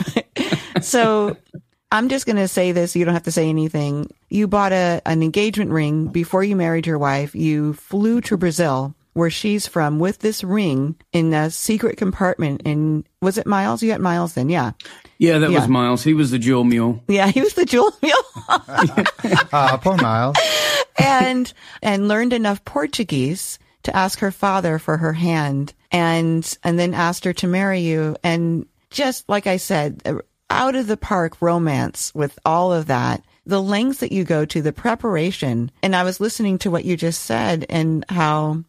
so I'm just going to say this. You don't have to say anything. You bought an engagement ring before you married your wife. You flew to Brazil, where she's from, with this ring in a secret compartment. And was it Miles? You had Miles then, yeah. Yeah, that was Miles. He was the jewel mule. Yeah, he was the jewel mule. Poor Miles. and learned enough Portuguese to ask her father for her hand, and then asked her to marry you. And just like I said, out of the park romance with all of that, the lengths that you go to, the preparation. And I was listening to what you just said and how,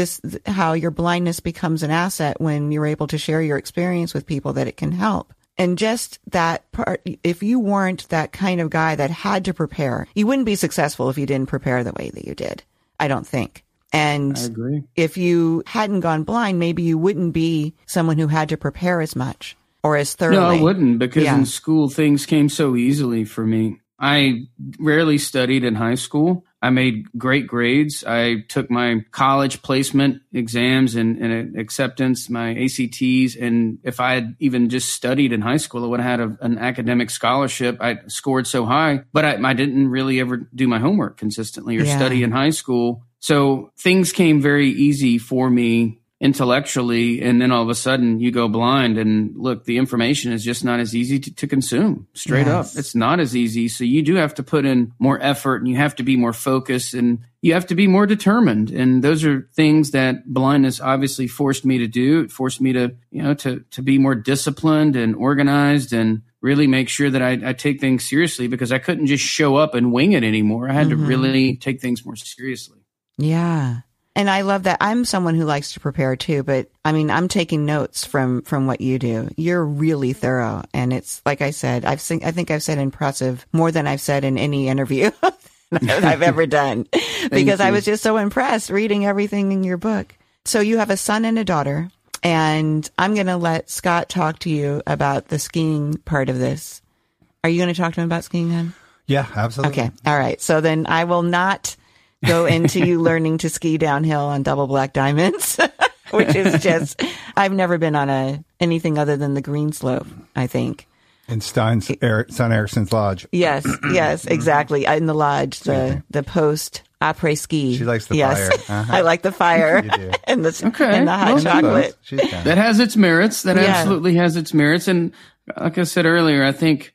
how your blindness becomes an asset when you're able to share your experience with people that it can help. And just that part, if you weren't that kind of guy that had to prepare, you wouldn't be successful if you didn't prepare the way that you did, I don't think. And I agree. If you hadn't gone blind, maybe you wouldn't be someone who had to prepare as much or as thoroughly. No, I wouldn't, because in school, things came so easily for me. I rarely studied in high school. I made great grades. I took my college placement exams and acceptance, my ACTs. And if I had even just studied in high school, I would have had an academic scholarship. I scored so high, but I didn't really ever do my homework consistently or study in high school. So things came very easy for me intellectually, and then all of a sudden you go blind, and look, the information is just not as easy to consume. Straight up, it's not as easy. So you do have to put in more effort, and you have to be more focused, and you have to be more determined. And those are things that blindness obviously forced me to do. It forced me to, to be more disciplined and organized, and really make sure that I take things seriously, because I couldn't just show up and wing it anymore. I had to really take things more seriously. Yeah. And I love that. I'm someone who likes to prepare too, but I mean, I'm taking notes from what you do. You're really thorough. And it's, like I said, I think I've said impressive more than I've said in any interview that I've ever done, because I was just so impressed reading everything in your book. So you have a son and a daughter, and I'm going to let Scott talk to you about the skiing part of this. Are you going to talk to him about skiing then? Yeah, absolutely. Okay. All right. So then I will not go into you learning to ski downhill on double black diamonds, which is just, I've never been on anything other than the green slope, I think. In Son Ericsson's lodge. Yes, exactly. In the lodge, the post après ski. She likes the fire. I like the fire. You do. and the hot chocolate. That has its merits. That absolutely has its merits. And like I said earlier, I think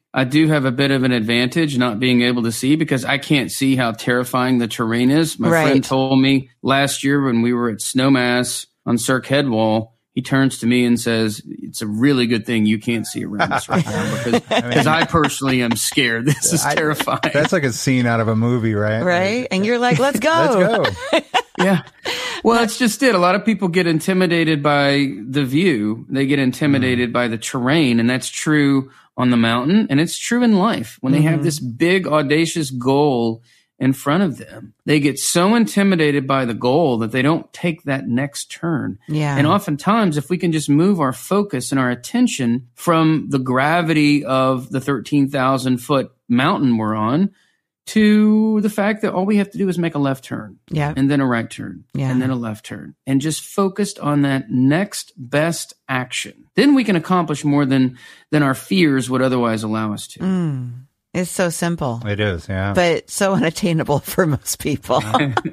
I do have a bit of an advantage not being able to see because I can't see how terrifying the terrain is. My friend told me last year when we were at Snowmass on Cirque Headwall, he turns to me and says, it's a really good thing you can't see around us right now because I personally am scared. This is terrifying. That's like a scene out of a movie, right? Right. And you're like, let's go. Let's go. Yeah. Well, that's just it. A lot of people get intimidated by the view. They get intimidated by the terrain. And that's true on the mountain. And it's true in life. When they have this big, audacious goal in front of them, they get so intimidated by the goal that they don't take that next turn. Yeah. And oftentimes, if we can just move our focus and our attention from the gravity of the 13,000-foot mountain we're on to the fact that all we have to do is make a left turn, and then a right turn, and then a left turn, and just focused on that next best action, then we can accomplish more than our fears would otherwise allow us to. It's so simple. It is, yeah. But so unattainable for most people.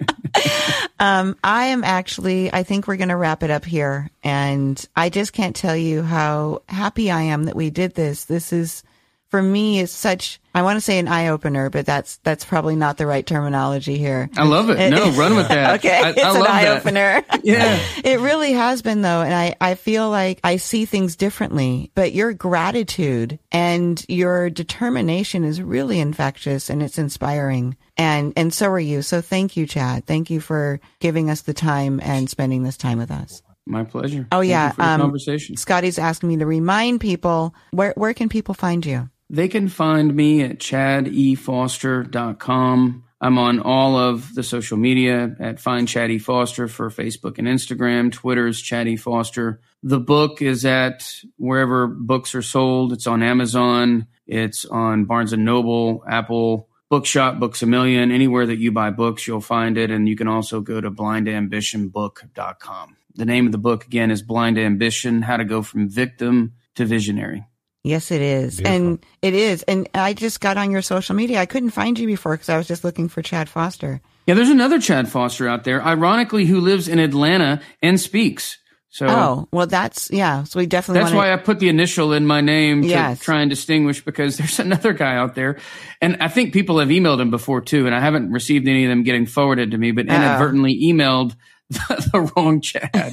I think we're going to wrap it up here. And I just can't tell you how happy I am that we did this. This is, for me, is such, I want to say an eye-opener, but that's probably not the right terminology here. I love it. No, run with that. Okay, it's an eye-opener. Yeah. It really has been, though, and I feel like I see things differently. But your gratitude and your determination is really infectious, and it's inspiring. And so are you. So thank you, Chad. Thank you for giving us the time and spending this time with us. My pleasure. Oh, yeah. Thank you for the conversation. Scotty's asking me to remind people, where can people find you? They can find me at chadefoster.com. I'm on all of the social media at Find Chad E. Foster for Facebook and Instagram. Twitter is Chad E. Foster. The book is at wherever books are sold. It's on Amazon. It's on Barnes & Noble, Apple, Bookshop, Books A Million. Anywhere that you buy books, you'll find it. And you can also go to blindambitionbook.com. The name of the book, again, is Blind Ambition, How to Go from Victim to Visionary. Yes, it is. Beautiful. And it is. And I just got on your social media. I couldn't find you before because I was just looking for Chad Foster. Yeah, there's another Chad Foster out there, ironically, who lives in Atlanta and speaks. So, well, that's, yeah. So we definitely That's why I put the initial in my name to try and distinguish, because there's another guy out there. And I think people have emailed him before, too. And I haven't received any of them getting forwarded to me, but inadvertently emailed the wrong Chad.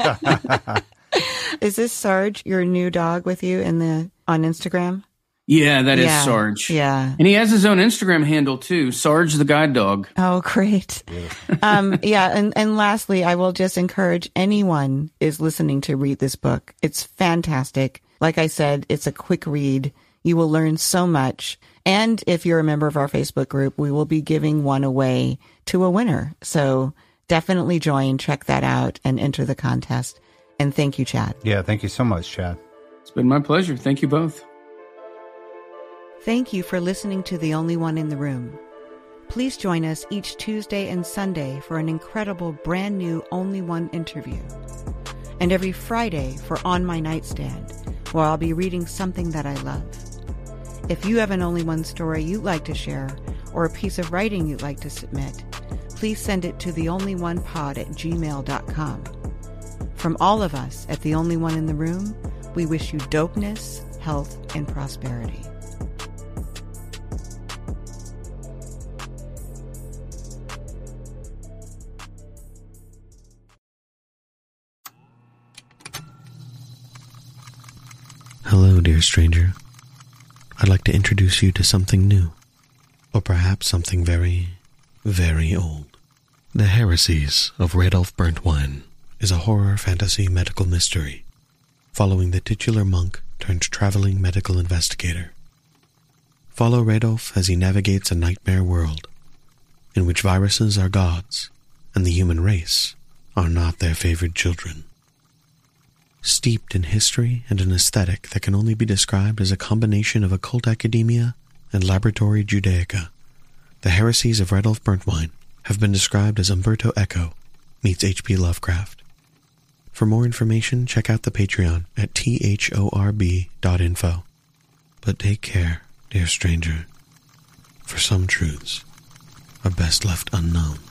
Is this Sarge, your new dog, with you on Instagram? Yeah, that is Sarge. Yeah. And he has his own Instagram handle too, Sarge the Guide Dog. Oh, great. And lastly, I will just encourage anyone is listening to read this book. It's fantastic. Like I said, it's a quick read. You will learn so much. And if you're a member of our Facebook group, we will be giving one away to a winner. So definitely join, check that out, and enter the contest. And thank you, Chad. Yeah, thank you so much, Chad. It's been my pleasure. Thank you both. Thank you for listening to The Only One in the Room. Please join us each Tuesday and Sunday for an incredible brand new Only One interview. And every Friday for On My Nightstand, where I'll be reading something that I love. If you have an Only One story you'd like to share or a piece of writing you'd like to submit, please send it to theonlyonepod@gmail.com. From all of us at The Only One in the Room, we wish you dopeness, health, and prosperity. Hello, dear stranger. I'd like to introduce you to something new, or perhaps something very, very old. The Heresies of Radolf Burntwine is a horror fantasy medical mystery following the titular monk turned traveling medical investigator. Follow Radolf as he navigates a nightmare world in which viruses are gods and the human race are not their favored children. Steeped in history and an aesthetic that can only be described as a combination of occult academia and laboratory Judaica, the Heresies of Radolf Burntwine have been described as Umberto Eco meets H.P. Lovecraft. For more information, check out the Patreon at thorb.info. But take care, dear stranger, for some truths are best left unknown.